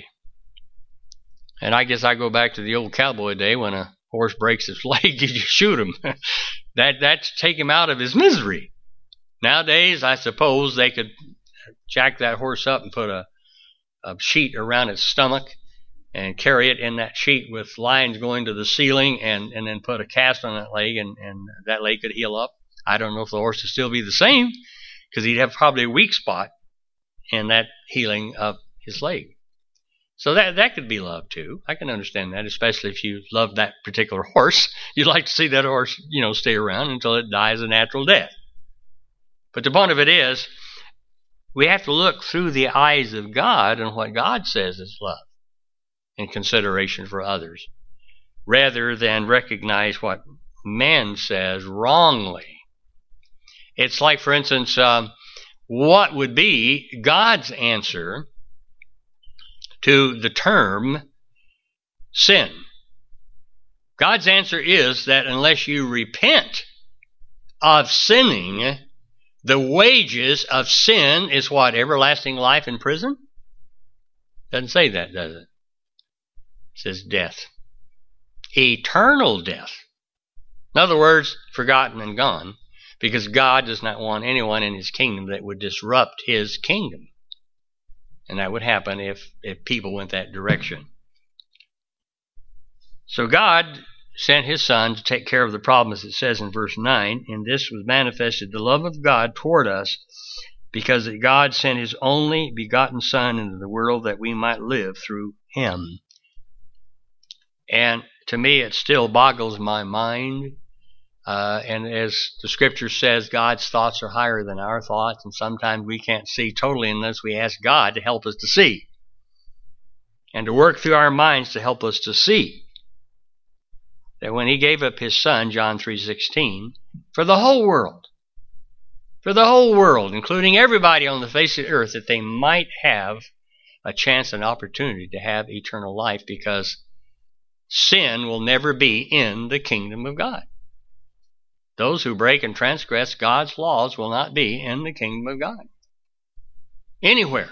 And I guess I go back to the old cowboy day when a horse breaks its leg, you just shoot him. That's take him out of his misery. Nowadays, I suppose they could jack that horse up and put a sheet around its stomach and carry it in that sheet with lines going to the ceiling and then put a cast on that leg and that leg could heal up. I don't know if the horse would still be the same because he'd have probably a weak spot in that healing of his leg. So that could be love too. I can understand that, especially if you love that particular horse. You'd like to see that horse, stay around until it dies a natural death. But the point of it is, we have to look through the eyes of God and what God says is love in consideration for others, rather than recognize what man says wrongly. It's like, for instance, what would be God's answer to the term sin. God's answer is that unless you repent of sinning, the wages of sin is what? Everlasting life in prison? Doesn't say that, does it? It says death. Eternal death. In other words, forgotten and gone, because God does not want anyone in his kingdom that would disrupt his kingdom. And that would happen if people went that direction. So God sent his Son to take care of the problem, as it says in verse 9, and this was manifested the love of God toward us, because that God sent his only begotten Son into the world that we might live through him. And to me, it still boggles my mind. And as the scripture says, God's thoughts are higher than our thoughts, and sometimes we can't see totally unless we ask God to help us to see and to work through our minds to help us to see that when he gave up his Son, John 3:16, for the whole world, including everybody on the face of the earth, that they might have a chance and opportunity to have eternal life, because sin will never be in the kingdom of God. Those who break and transgress God's laws will not be in the kingdom of God. Anywhere.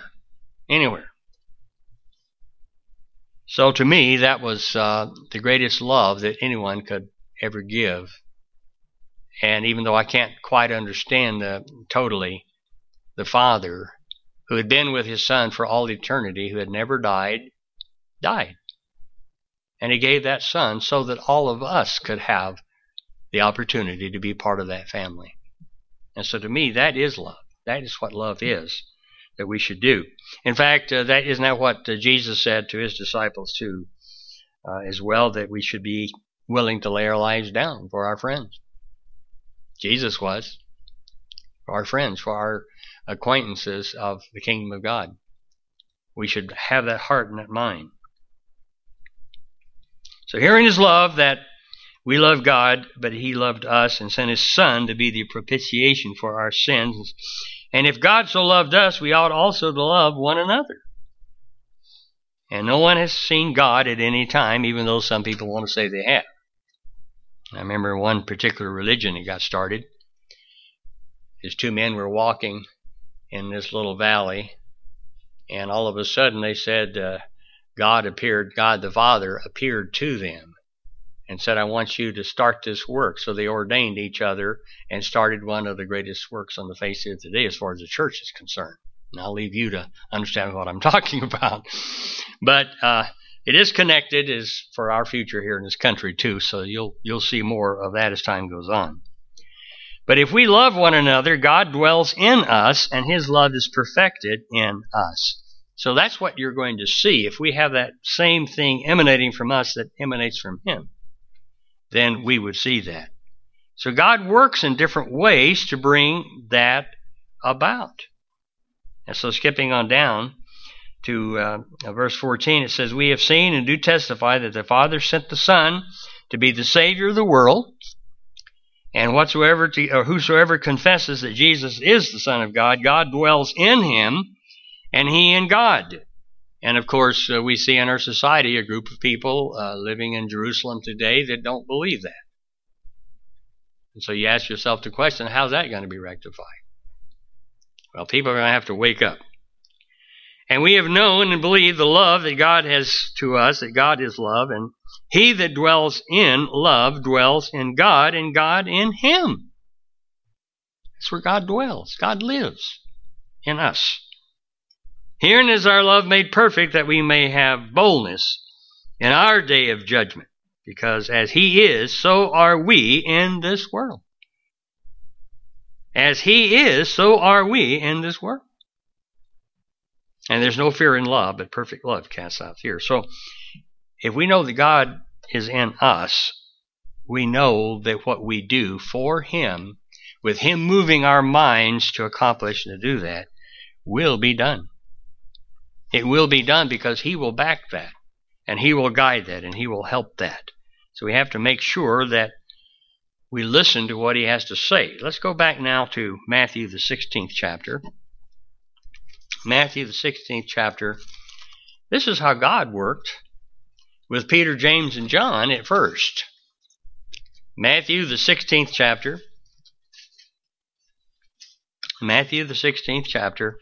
So to me, that was the greatest love that anyone could ever give. And even though I can't quite understand totally the Father, who had been with his Son for all eternity, who had never died. And he gave that Son so that all of us could have the opportunity to be part of that family. And so to me, that is love. That is what love is, that we should do. In fact, isn't that what Jesus said to his disciples too, as well, that we should be willing to lay our lives down for our friends. Jesus was. For our friends, for our acquaintances of the kingdom of God. We should have that heart and that mind. So herein is love, that we love God, but he loved us and sent his Son to be the propitiation for our sins. And if God so loved us, we ought also to love one another. And no one has seen God at any time, even though some people want to say they have. I remember one particular religion that got started. These two men were walking in this little valley, and all of a sudden they said God the Father appeared to them and said, I want you to start this work. So they ordained each other and started one of the greatest works on the face of today as far as the church is concerned. And I'll leave you to understand what I'm talking about. But it is connected as for our future here in this country too, so you'll see more of that as time goes on. But if we love one another, God dwells in us, and his love is perfected in us. So that's what you're going to see. If we have that same thing emanating from us that emanates from him, then we would see that. So God works in different ways to bring that about. And so skipping on down to verse 14, it says, we have seen and do testify that the Father sent the Son to be the Savior of the world. And whosoever confesses that Jesus is the Son of God, God dwells in him, and he in God. And of course, we see in our society a group of people living in Jerusalem today that don't believe that. And so you ask yourself the question, how's that going to be rectified? Well, people are going to have to wake up. And we have known and believed the love that God has to us, that God is love, and he that dwells in love dwells in God, and God in him. That's where God dwells. God lives in us. Herein is our love made perfect, that we may have boldness in our day of judgment. Because as he is, so are we in this world. As he is, so are we in this world. And there's no fear in love, but perfect love casts out fear. So if we know that God is in us, we know that what we do for him, with him moving our minds to accomplish and to do that, will be done. It will be done because he will back that, and he will guide that, and he will help that. So we have to make sure that we listen to what he has to say. Let's go back now to Matthew, the 16th chapter. Matthew, the 16th chapter, this is how God worked with Peter, James, and John at first. Matthew, the 16th chapter. Matthew, the 16th chapter,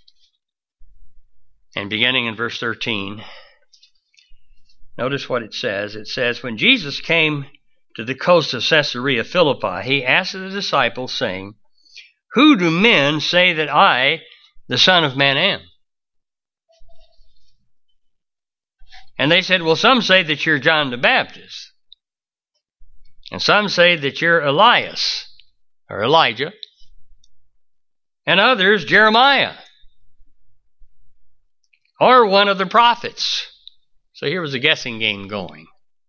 and beginning in verse 13. Notice what it says. It says, when Jesus came to the coast of Caesarea Philippi, he asked the disciples, saying, who do men say that I, the Son of Man, am? And they said, well, some say that you're John the Baptist. And some say that you're Elias, or Elijah. And others, Jeremiah, or one of the prophets. So here was a guessing game going.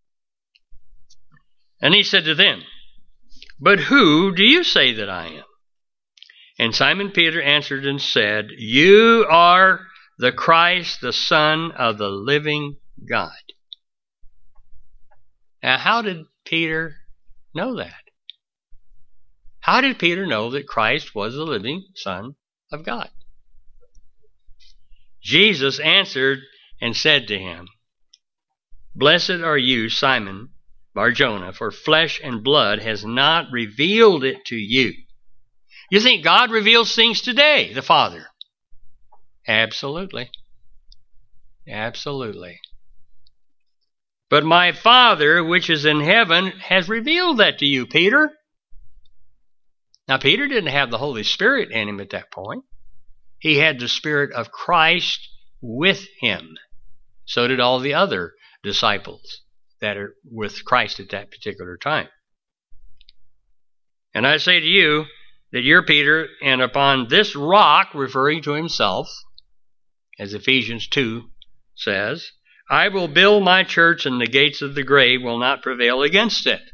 And he said to them, but who do you say that I am? And Simon Peter answered and said, you are the Christ, the Son of the living God. Now, how did Peter know that? How did Peter know that Christ was the living Son of God? Jesus answered and said to him, blessed are you, Simon Bar-Jonah, for flesh and blood has not revealed it to you. You think God reveals things today, the Father? Absolutely. Absolutely. But my Father, which is in heaven, has revealed that to you, Peter. Now, Peter didn't have the Holy Spirit in him at that point. He had the Spirit of Christ with him. So did all the other disciples that are with Christ at that particular time. And I say to you that you're Peter, and upon this rock, referring to himself, as Ephesians 2 says, I will build my church, and the gates of the grave will not prevail against it.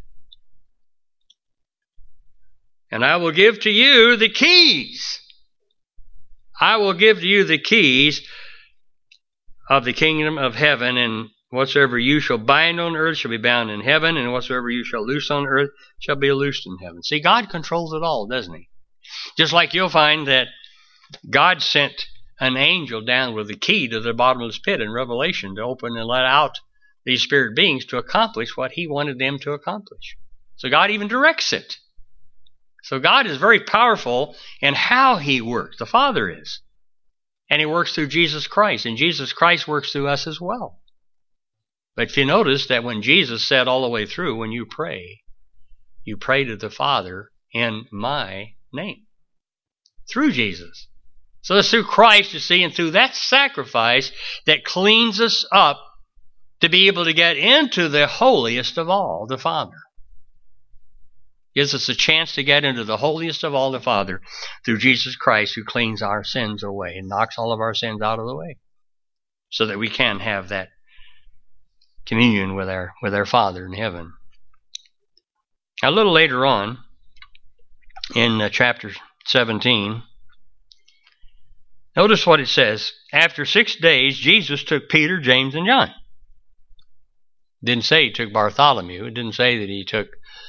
And I will give to you the keys. I will give to you the keys of the kingdom of heaven, and whatsoever you shall bind on earth shall be bound in heaven, and whatsoever you shall loose on earth shall be loosed in heaven. See, God controls it all, doesn't he? Just like you'll find that God sent an angel down with the key to the bottomless pit in Revelation to open and let out these spirit beings to accomplish what he wanted them to accomplish. So God even directs it. So God is very powerful in how he works. The Father is. And he works through Jesus Christ. And Jesus Christ works through us as well. But if you notice that when Jesus said all the way through, when you pray to the Father in my name. Through Jesus. So it's through Christ, you see, and through that sacrifice that cleans us up to be able to get into the holiest of all, the Father. Gives us a chance to get into the holiest of all, the Father, through Jesus Christ, who cleans our sins away and knocks all of our sins out of the way, so that we can have that communion with our Father in heaven. A little later on, in chapter 17, notice what it says. After 6 days, Jesus took Peter, James, and John. It didn't say he took Bartholomew. It didn't say that he took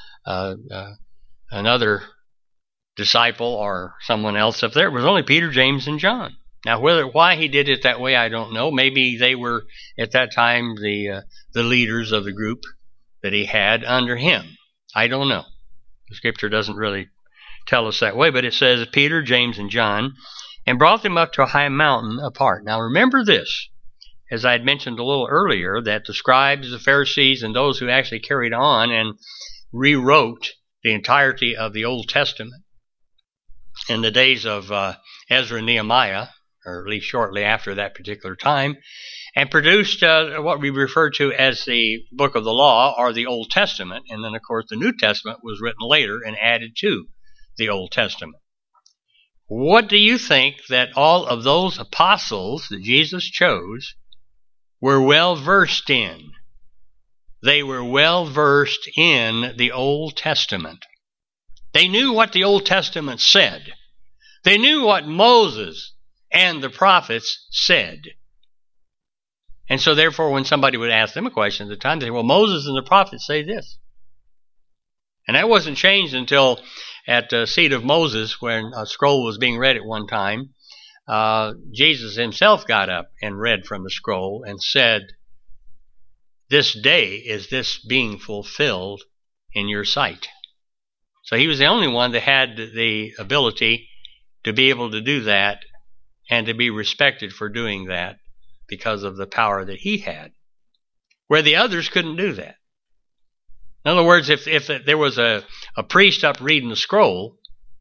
another disciple or someone else up there. It was only Peter, James, and John. Now, why he did it that way, I don't know. Maybe they were, at that time, the leaders of the group that he had under him. I don't know. The Scripture doesn't really tell us that way, but it says Peter, James, and John, and brought them up to a high mountain apart. Now, remember this, as I had mentioned a little earlier, that the scribes, the Pharisees, and those who actually carried on and rewrote the entirety of the Old Testament in the days of Ezra and Nehemiah, or at least shortly after that particular time, and produced what we refer to as the Book of the Law, or the Old Testament. And then, of course, the New Testament was written later and added to the Old Testament. What do you think that all of those apostles that Jesus chose were well versed in? They were well versed in the Old Testament. They knew what the Old Testament said. They knew what Moses and the prophets said. And so therefore, when somebody would ask them a question at the time, they say, well, Moses and the prophets say this. And that wasn't changed until at the seat of Moses, when a scroll was being read at one time, Jesus himself got up and read from the scroll and said, "This day is this being fulfilled in your sight." So he was the only one that had the ability to be able to do that and to be respected for doing that because of the power that he had, where the others couldn't do that. In other words, if there was a priest up reading the scroll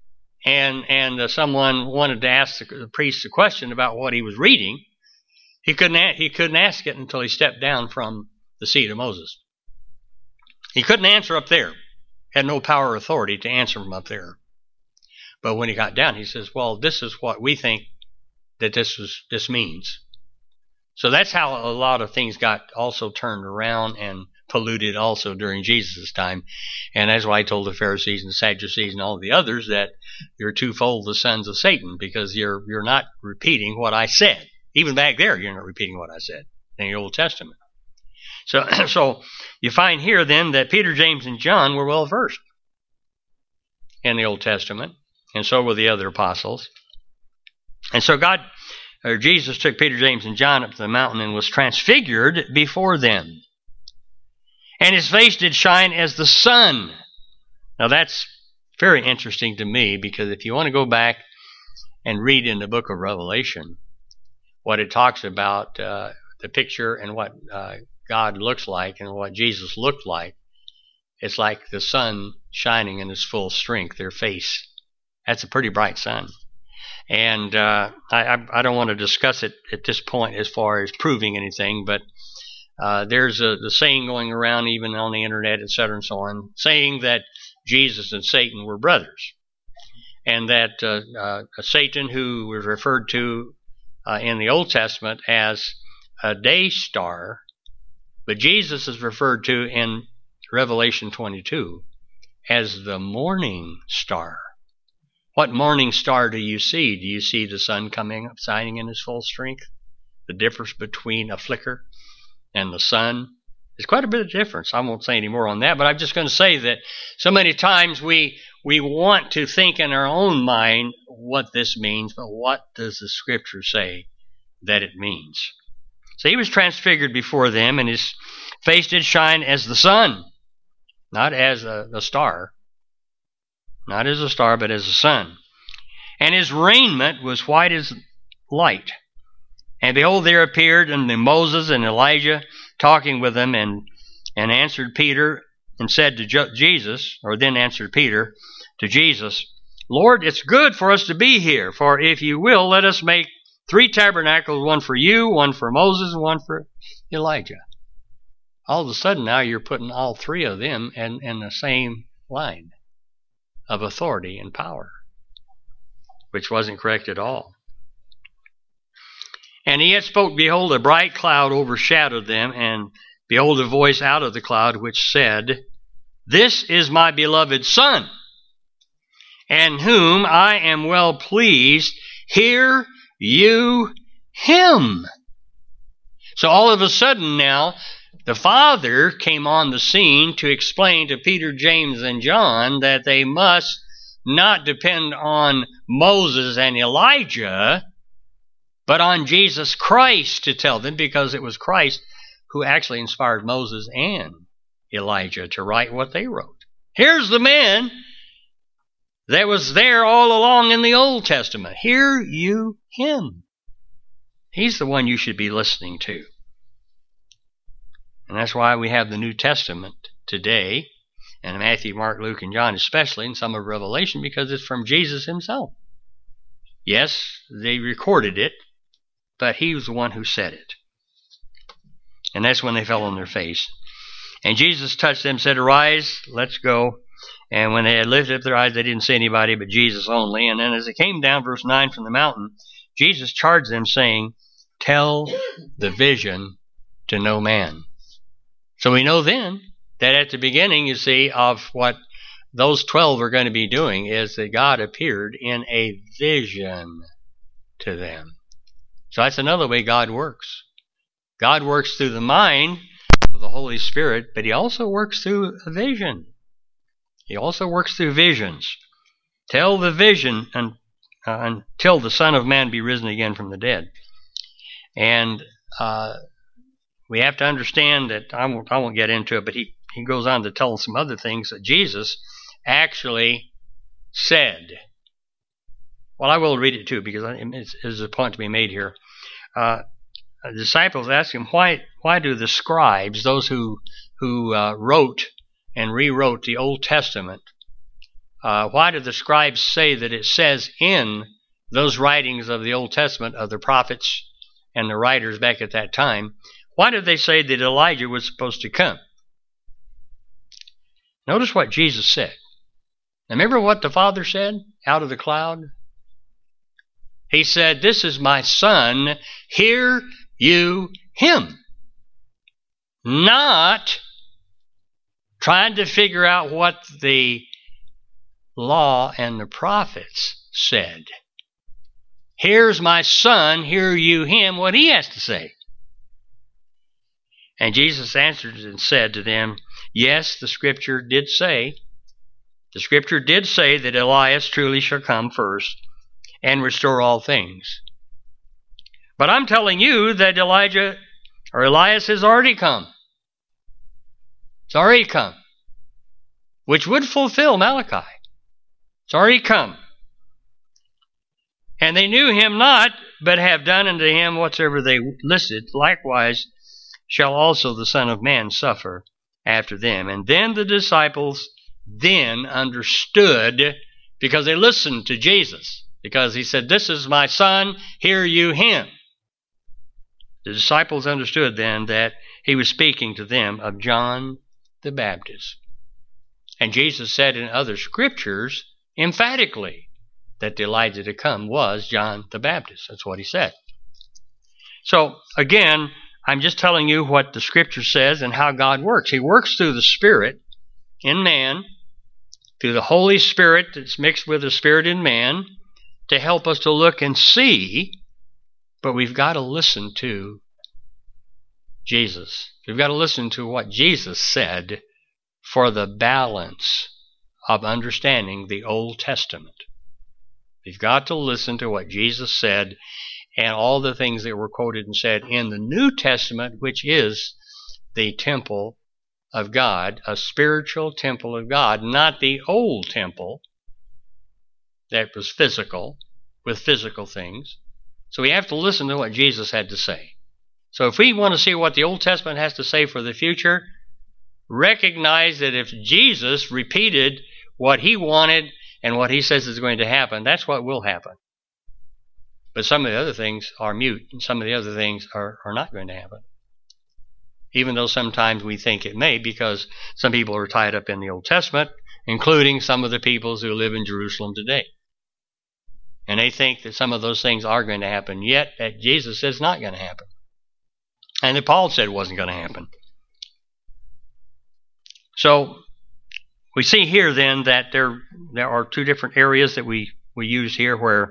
and someone wanted to ask the priest a question about what he was reading, he couldn't ask it until he stepped down from the seat of Moses. He couldn't answer up there. Had no power or authority to answer from up there. But when he got down, he says, "Well, this is what we think that this means." So that's how a lot of things got also turned around and polluted also during Jesus' time. And that's why I told the Pharisees and Sadducees and all the others that you're twofold the sons of Satan, because you're not repeating what I said. Even back there, you're not repeating what I said in the Old Testament. So you find here then that Peter, James, and John were well versed in the Old Testament, and so were the other apostles. And so Jesus took Peter, James, and John up to the mountain and was transfigured before them. And his face did shine as the sun. Now that's very interesting to me, because if you want to go back and read in the book of Revelation what it talks about, the picture and what God looks like and what Jesus looked like, it's like the sun shining in its full strength, their face. That's a pretty bright sun. And I don't want to discuss it at this point as far as proving anything, but there's the saying going around even on the internet, etc. and so on, saying that Jesus and Satan were brothers. And that Satan, who was referred to in the Old Testament as a day star, but Jesus is referred to in Revelation 22 as the morning star. What morning star do you see? Do you see the sun coming up, shining in its full strength? The difference between a flicker and the sun is quite a bit of difference. I won't say any more on that, but I'm just going to say that so many times we want to think in our own mind what this means, but what does the Scripture say that it means? So he was transfigured before them, and his face did shine as the sun, not as the star. Not as a star, but as a sun. And his raiment was white as light. And behold, there appeared unto Moses and Elijah, talking with them, and answered Peter, and said to Jesus, or then answered Peter to Jesus, "Lord, it's good for us to be here, for if you will, let us make 3 tabernacles, one for you, one for Moses, and one for Elijah." All of a sudden now you're putting all 3 of them in the same line of authority and power, which wasn't correct at all. And he yet spoke, behold, a bright cloud overshadowed them, and behold, a voice out of the cloud which said, "This is my beloved Son, in whom I am well pleased. Hear you him." So all of a sudden now, the Father came on the scene to explain to Peter, James, and John that they must not depend on Moses and Elijah, but on Jesus Christ to tell them, because it was Christ who actually inspired Moses and Elijah to write what they wrote. Here's the man that was there all along in the Old Testament. Hear you him. He's the one you should be listening to. And that's why we have the New Testament today, and Matthew, Mark, Luke, and John especially, and some of Revelation, because it's from Jesus himself. Yes, they recorded it, but he was the one who said it. And that's when they fell on their face. And Jesus touched them, said, "Arise, let's go." And when they had lifted up their eyes, they didn't see anybody but Jesus only. And then as it came down, verse 9, from the mountain, Jesus charged them, saying, "Tell the vision to no man." So we know then that at the beginning, you see, of what those 12 are going to be doing is that God appeared in a vision to them. So that's another way God works. God works through the mind of the Holy Spirit, but he also works through a vision. He also works through visions. Tell the vision until the Son of Man be risen again from the dead. And we have to understand that, I won't get into it, but he goes on to tell us some other things that Jesus actually said. Well, I will read it too, because there's a point to be made here. The disciples asked him, why do the scribes, those who wrote and rewrote the Old Testament, why do the scribes say that it says in those writings of the Old Testament, of the prophets and the writers back at that time, why did they say that Elijah was supposed to come? Notice what Jesus said. Now, remember what the Father said out of the cloud? He said, "This is my Son, hear you him." Not trying to figure out what the law and the prophets said. Here's my Son, hear you him, what he has to say. And Jesus answered and said to them, yes, the Scripture did say that Elias truly shall come first and restore all things. But I'm telling you that Elias has already come. It's already come, which would fulfill Malachi. It's already come. And they knew him not, but have done unto him whatsoever they listed. Likewise shall also the Son of Man suffer after them. And then the disciples then understood, because they listened to Jesus, because he said, this is my Son, hear you him. The disciples understood then that he was speaking to them of John the Baptist. And Jesus said in other scriptures emphatically that the Elijah to come was John the Baptist. That's what he said. So again, I'm just telling you what the Scripture says and how God works. He works through the Spirit in man, through the Holy Spirit that's mixed with the Spirit in man, to help us to look and see, but we've got to listen to Jesus. We've got to listen to what Jesus said for the balance of understanding the Old Testament. We've got to listen to what Jesus said and all the things that were quoted and said in the New Testament, which is the temple of God, a spiritual temple of God, not the old temple that was physical, with physical things. So we have to listen to what Jesus had to say. So if we want to see what the Old Testament has to say for the future, recognize that if Jesus repeated what he wanted and what he says is going to happen, that's what will happen. But some of the other things are mute, and some of the other things are not going to happen. Even though sometimes we think it may, because some people are tied up in the Old Testament, including some of the peoples who live in Jerusalem today. And they think that some of those things are going to happen, yet that Jesus says not going to happen. And that Paul said it wasn't going to happen. So we see here then that there are two different areas that we use here where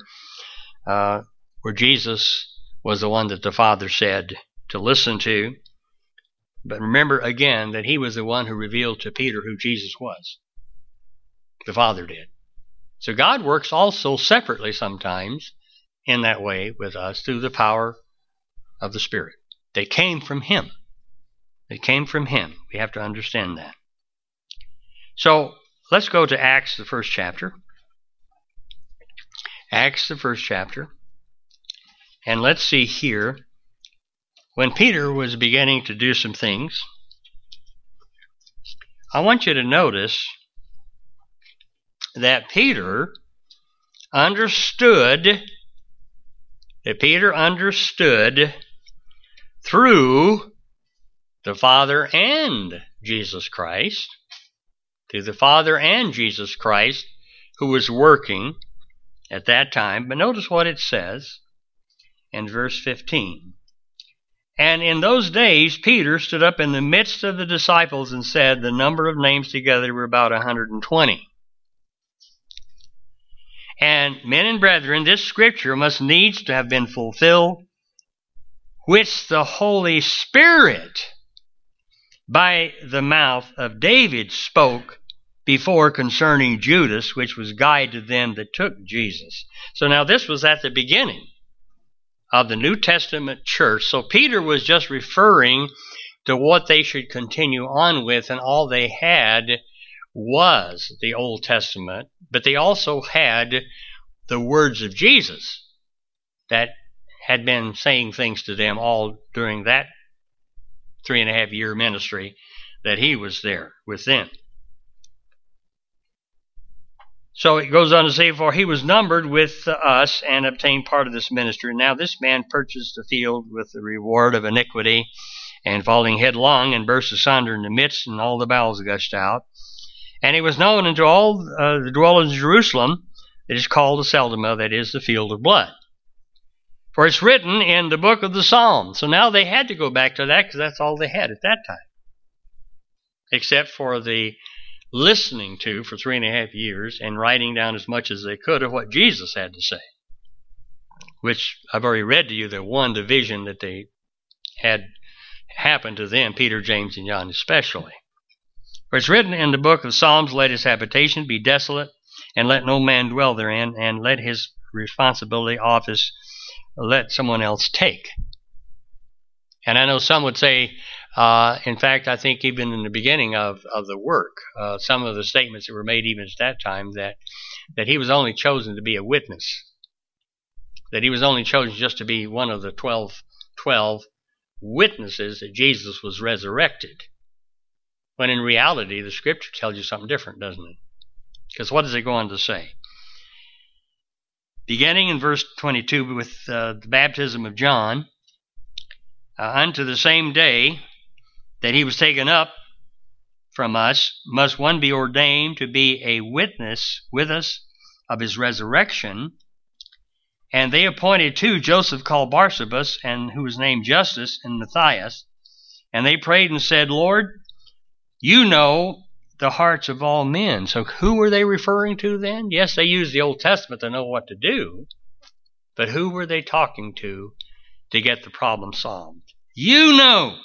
Jesus was the one that the Father said to listen to. But remember again that he was the one who revealed to Peter who Jesus was. The Father did. So God works also separately sometimes in that way with us through the power of the Spirit. They came from him. They came from him. We have to understand that. So let's go to Acts, the first chapter. Acts, the first chapter. And let's see here, when Peter was beginning to do some things, I want you to notice that Peter understood through the Father and Jesus Christ, through the Father and Jesus Christ, who was working at that time. But notice what it says in verse 15. And in those days Peter stood up in the midst of the disciples and said, the number of names together were about 120. And men and brethren, this scripture must needs to have been fulfilled, which the Holy Spirit by the mouth of David spoke before concerning Judas, which was guide to them that took Jesus. So now this was at the beginning of the New Testament church. So Peter was just referring to what they should continue on with, and all they had was the Old Testament, but they also had the words of Jesus that had been saying things to them all during that 3.5-year ministry that he was there with them. So it goes on to say, for he was numbered with us and obtained part of this ministry. Now this man purchased a field with the reward of iniquity, and falling headlong and burst asunder in the midst, and all the bowels gushed out. And he was known unto all the dwellers in Jerusalem, that is called the Seldoma, that is the field of blood. For it's written in the book of the Psalms. So now they had to go back to that because that's all they had at that time. Except for the listening to for 3.5 years and writing down as much as they could of what Jesus had to say. Which I've already read to you, the one division that they had happened to them, Peter, James, and John especially. For it's written in the book of Psalms, let his habitation be desolate, and let no man dwell therein, and let his responsibility, office, let someone else take. And I know some would say, in fact, I think even in the beginning of the work, some of the statements that were made even at that time, that he was only chosen to be a witness, that he was only chosen just to be one of the 12 witnesses that Jesus was resurrected. When in reality, the Scripture tells you something different, doesn't it? Because what does it go on to say? Beginning in verse 22 with the baptism of John, unto the same day that he was taken up from us, must one be ordained to be a witness with us of his resurrection. And they appointed two, Joseph called Barsabas, and who was named Justus, and Matthias. And they prayed and said, Lord, you know the hearts of all men. So who were they referring to then? Yes, they used the Old Testament to know what to do. But who were they talking to get the problem solved? You know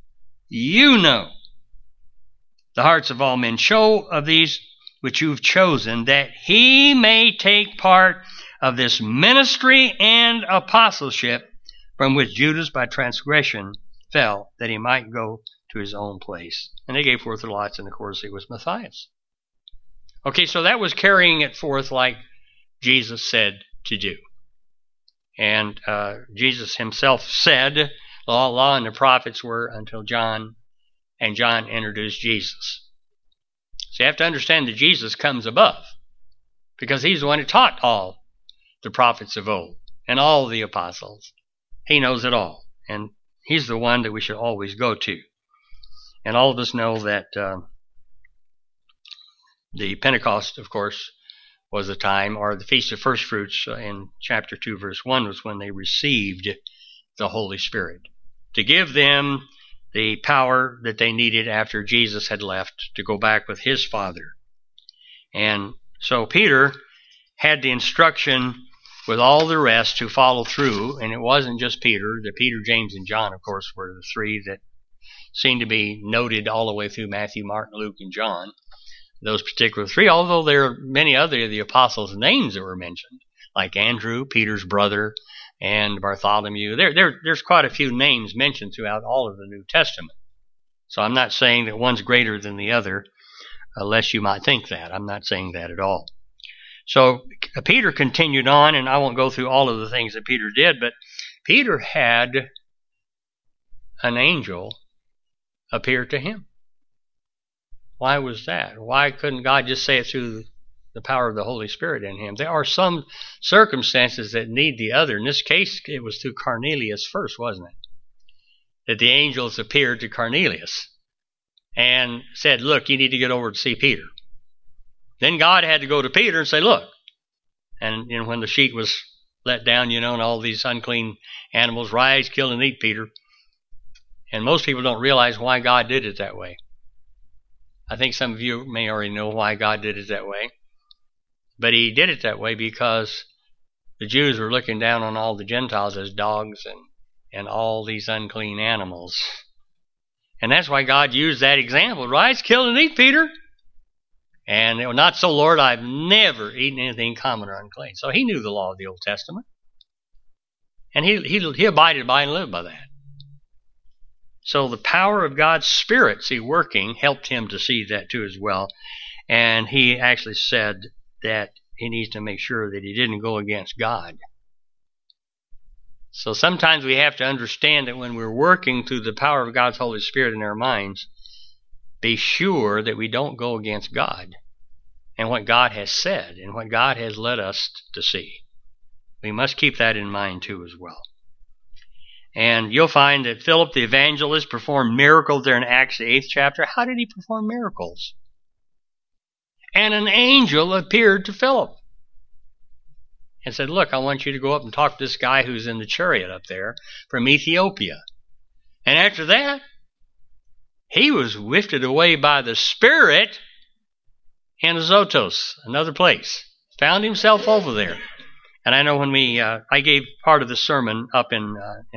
the hearts of all men. Show of these which you've chosen, that he may take part of this ministry and apostleship, from which Judas by transgression fell, that he might go to his own place. And they gave forth their lots, and of course it was Matthias. Okay, so that was carrying it forth like Jesus said to do. And Jesus himself said, the law and the prophets were until John, and John introduced Jesus. So you have to understand that Jesus comes above, because he's the one who taught all the prophets of old and all the apostles. He knows it all, and he's the one that we should always go to. And all of us know that the Pentecost, of course, was the time, or the Feast of First Fruits in chapter 2, verse 1, was when they received the Holy Spirit to give them the power that they needed after Jesus had left to go back with his Father. And so Peter had the instruction with all the rest to follow through, and it wasn't just Peter. The Peter, James, and John, of course, were the three that seem to be noted all the way through Matthew, Mark, Luke, and John. Those particular three, although there are many other of the apostles' names that were mentioned, like Andrew, Peter's brother, and Bartholomew. There's quite a few names mentioned throughout all of the New Testament. So I'm not saying that one's greater than the other, unless you might think that. I'm not saying that at all. So Peter continued on, and I won't go through all of the things that Peter did, but Peter had an angel appear to him. Why was that? Why couldn't God just say it through the power of the Holy Spirit in him? There are some circumstances that need the other. In this case, it was through Cornelius first, wasn't it? That the angels appeared to Cornelius and said, look, you need to get over to see Peter. Then God had to go to Peter and say, look. And when the sheet was let down, and all these unclean animals rise, kill, and eat Peter. And most people don't realize why God did it that way. I think some of you may already know why God did it that way. But he did it that way because the Jews were looking down on all the Gentiles as dogs and all these unclean animals. And that's why God used that example. Rise, kill, and eat, Peter. And they were, not so, Lord, I've never eaten anything common or unclean. So he knew the law of the Old Testament. And he abided by and lived by that. So the power of God's Spirit, working, helped him to see that too as well. And he actually said that he needs to make sure that he didn't go against God. So sometimes we have to understand that when we're working through the power of God's Holy Spirit in our minds, be sure that we don't go against God and what God has said and what God has led us to see. We must keep that in mind too as well. And you'll find that Philip the evangelist performed miracles there in Acts the 8th chapter. How did he perform miracles? And an angel appeared to Philip and said, look, I want you to go up and talk to this guy who's in the chariot up there from Ethiopia. And after that, he was wafted away by the Spirit in Azotus, another place. Found himself over there. And I know when I gave part of the sermon up in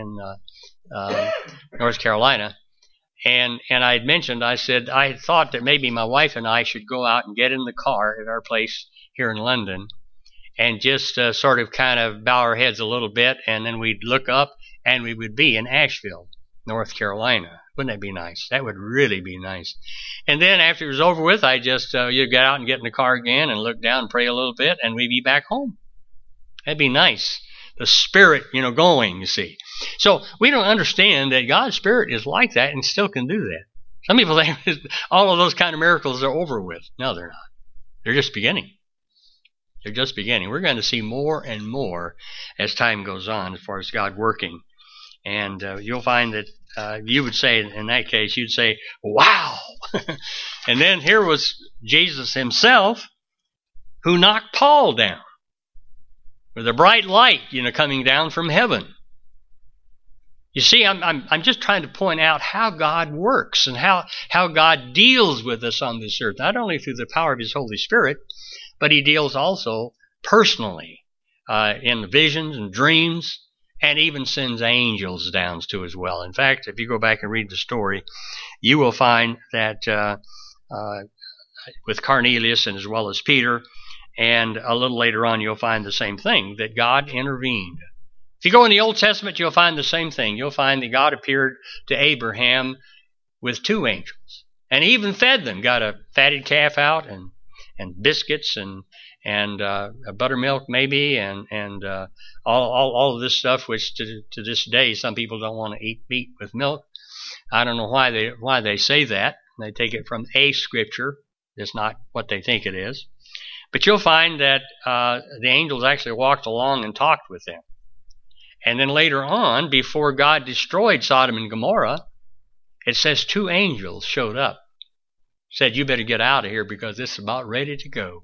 North Carolina, and I had mentioned, I said, I had thought that maybe my wife and I should go out and get in the car at our place here in London and just sort of kind of bow our heads a little bit, and then we'd look up and we would be in Asheville, North Carolina. Wouldn't that be nice? That would really be nice. And then after it was over with, I just, you'd get out and get in the car again and look down and pray a little bit, and we'd be back home. That'd be nice. The Spirit, going, you see. So we don't understand that God's Spirit is like that and still can do that. Some people think all of those kind of miracles are over with. No, they're not. They're just beginning. They're just beginning. We're going to see more and more as time goes on as far as God working. And you'll find that you would say, in that case, you'd say, wow. And then here was Jesus himself who knocked Paul down with a bright light, coming down from heaven. You see, I'm just trying to point out how God works and how God deals with us on this earth, not only through the power of His Holy Spirit, but He deals also personally in visions and dreams, and even sends angels down to as well. In fact, if you go back and read the story, you will find that with Cornelius and as well as Peter, and a little later on you'll find the same thing, that God intervened. If you go in the Old Testament, you'll find the same thing. You'll find that God appeared to Abraham with 2 angels, and he even fed them, got a fatted calf out and biscuits and buttermilk maybe, and all of this stuff, which to this day some people don't want to eat meat with milk. I don't know why they say that. They take it from a scripture. It's not what they think it is. But you'll find that the angels actually walked along and talked with them. And then later on, before God destroyed Sodom and Gomorrah, it says 2 angels showed up. Said, you better get out of here because this is about ready to go.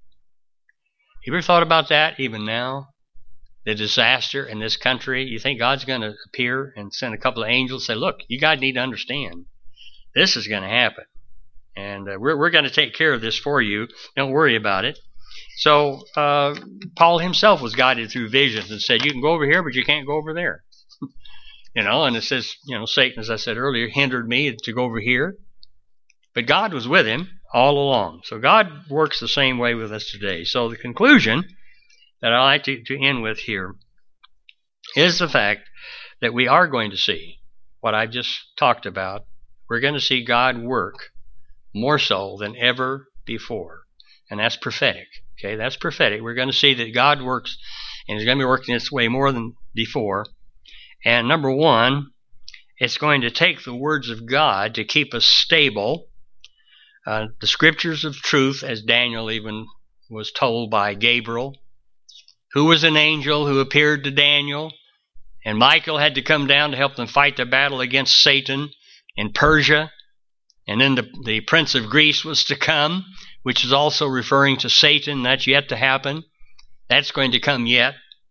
You ever thought about that even now? The disaster in this country. You think God's going to appear and send a couple of angels and say, look, you guys need to understand, this is going to happen. And we're going to take care of this for you. Don't worry about it. So Paul himself was guided through visions and said, you can go over here, but you can't go over there. And it says, Satan, as I said earlier, hindered me to go over here. But God was with him all along. So God works the same way with us today. So the conclusion that I like to end with here is the fact that we are going to see what I just talked about. We're going to see God work more so than ever before. And that's prophetic. Okay, that's prophetic. We're going to see that God works, and He's going to be working this way more than before. And number one, it's going to take the words of God to keep us stable. The scriptures of truth, as Daniel even was told by Gabriel, who was an angel who appeared to Daniel, and Michael had to come down to help them fight the battle against Satan in Persia. And then the prince of Greece was to come, which is also referring to Satan. That's yet to happen. That's going to come yet.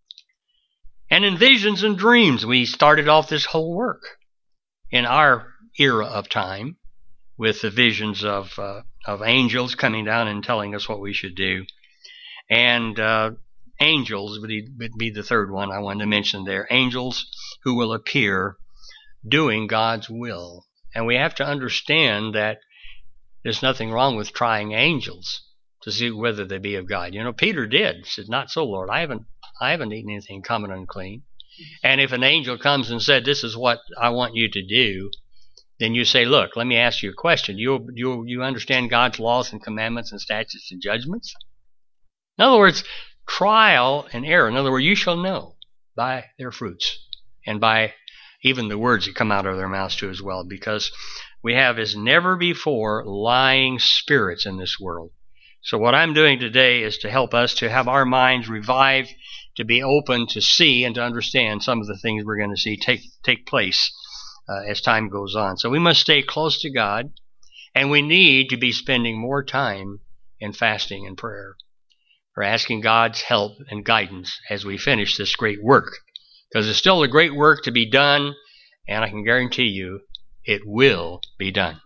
And in visions and dreams, we started off this whole work in our era of time with the visions of angels coming down and telling us what we should do. And angels would be the third one I wanted to mention there. Angels who will appear doing God's will. And we have to understand that there's nothing wrong with trying angels to see whether they be of God. You know, Peter did. He said, "Not so, Lord. I haven't eaten anything common unclean." And if an angel comes and said, "This is what I want you to do," then you say, "Look, let me ask you a question. You understand God's laws and commandments and statutes and judgments?" In other words, trial and error. In other words, you shall know by their fruits and by even the words that come out of their mouths too as well, because we have as never before lying spirits in this world. So what I'm doing today is to help us to have our minds revived, to be open to see and to understand some of the things we're going to see take place as time goes on. So we must stay close to God, and we need to be spending more time in fasting and prayer. We're asking God's help and guidance as we finish this great work, because there's still a great work to be done, and I can guarantee you it will be done.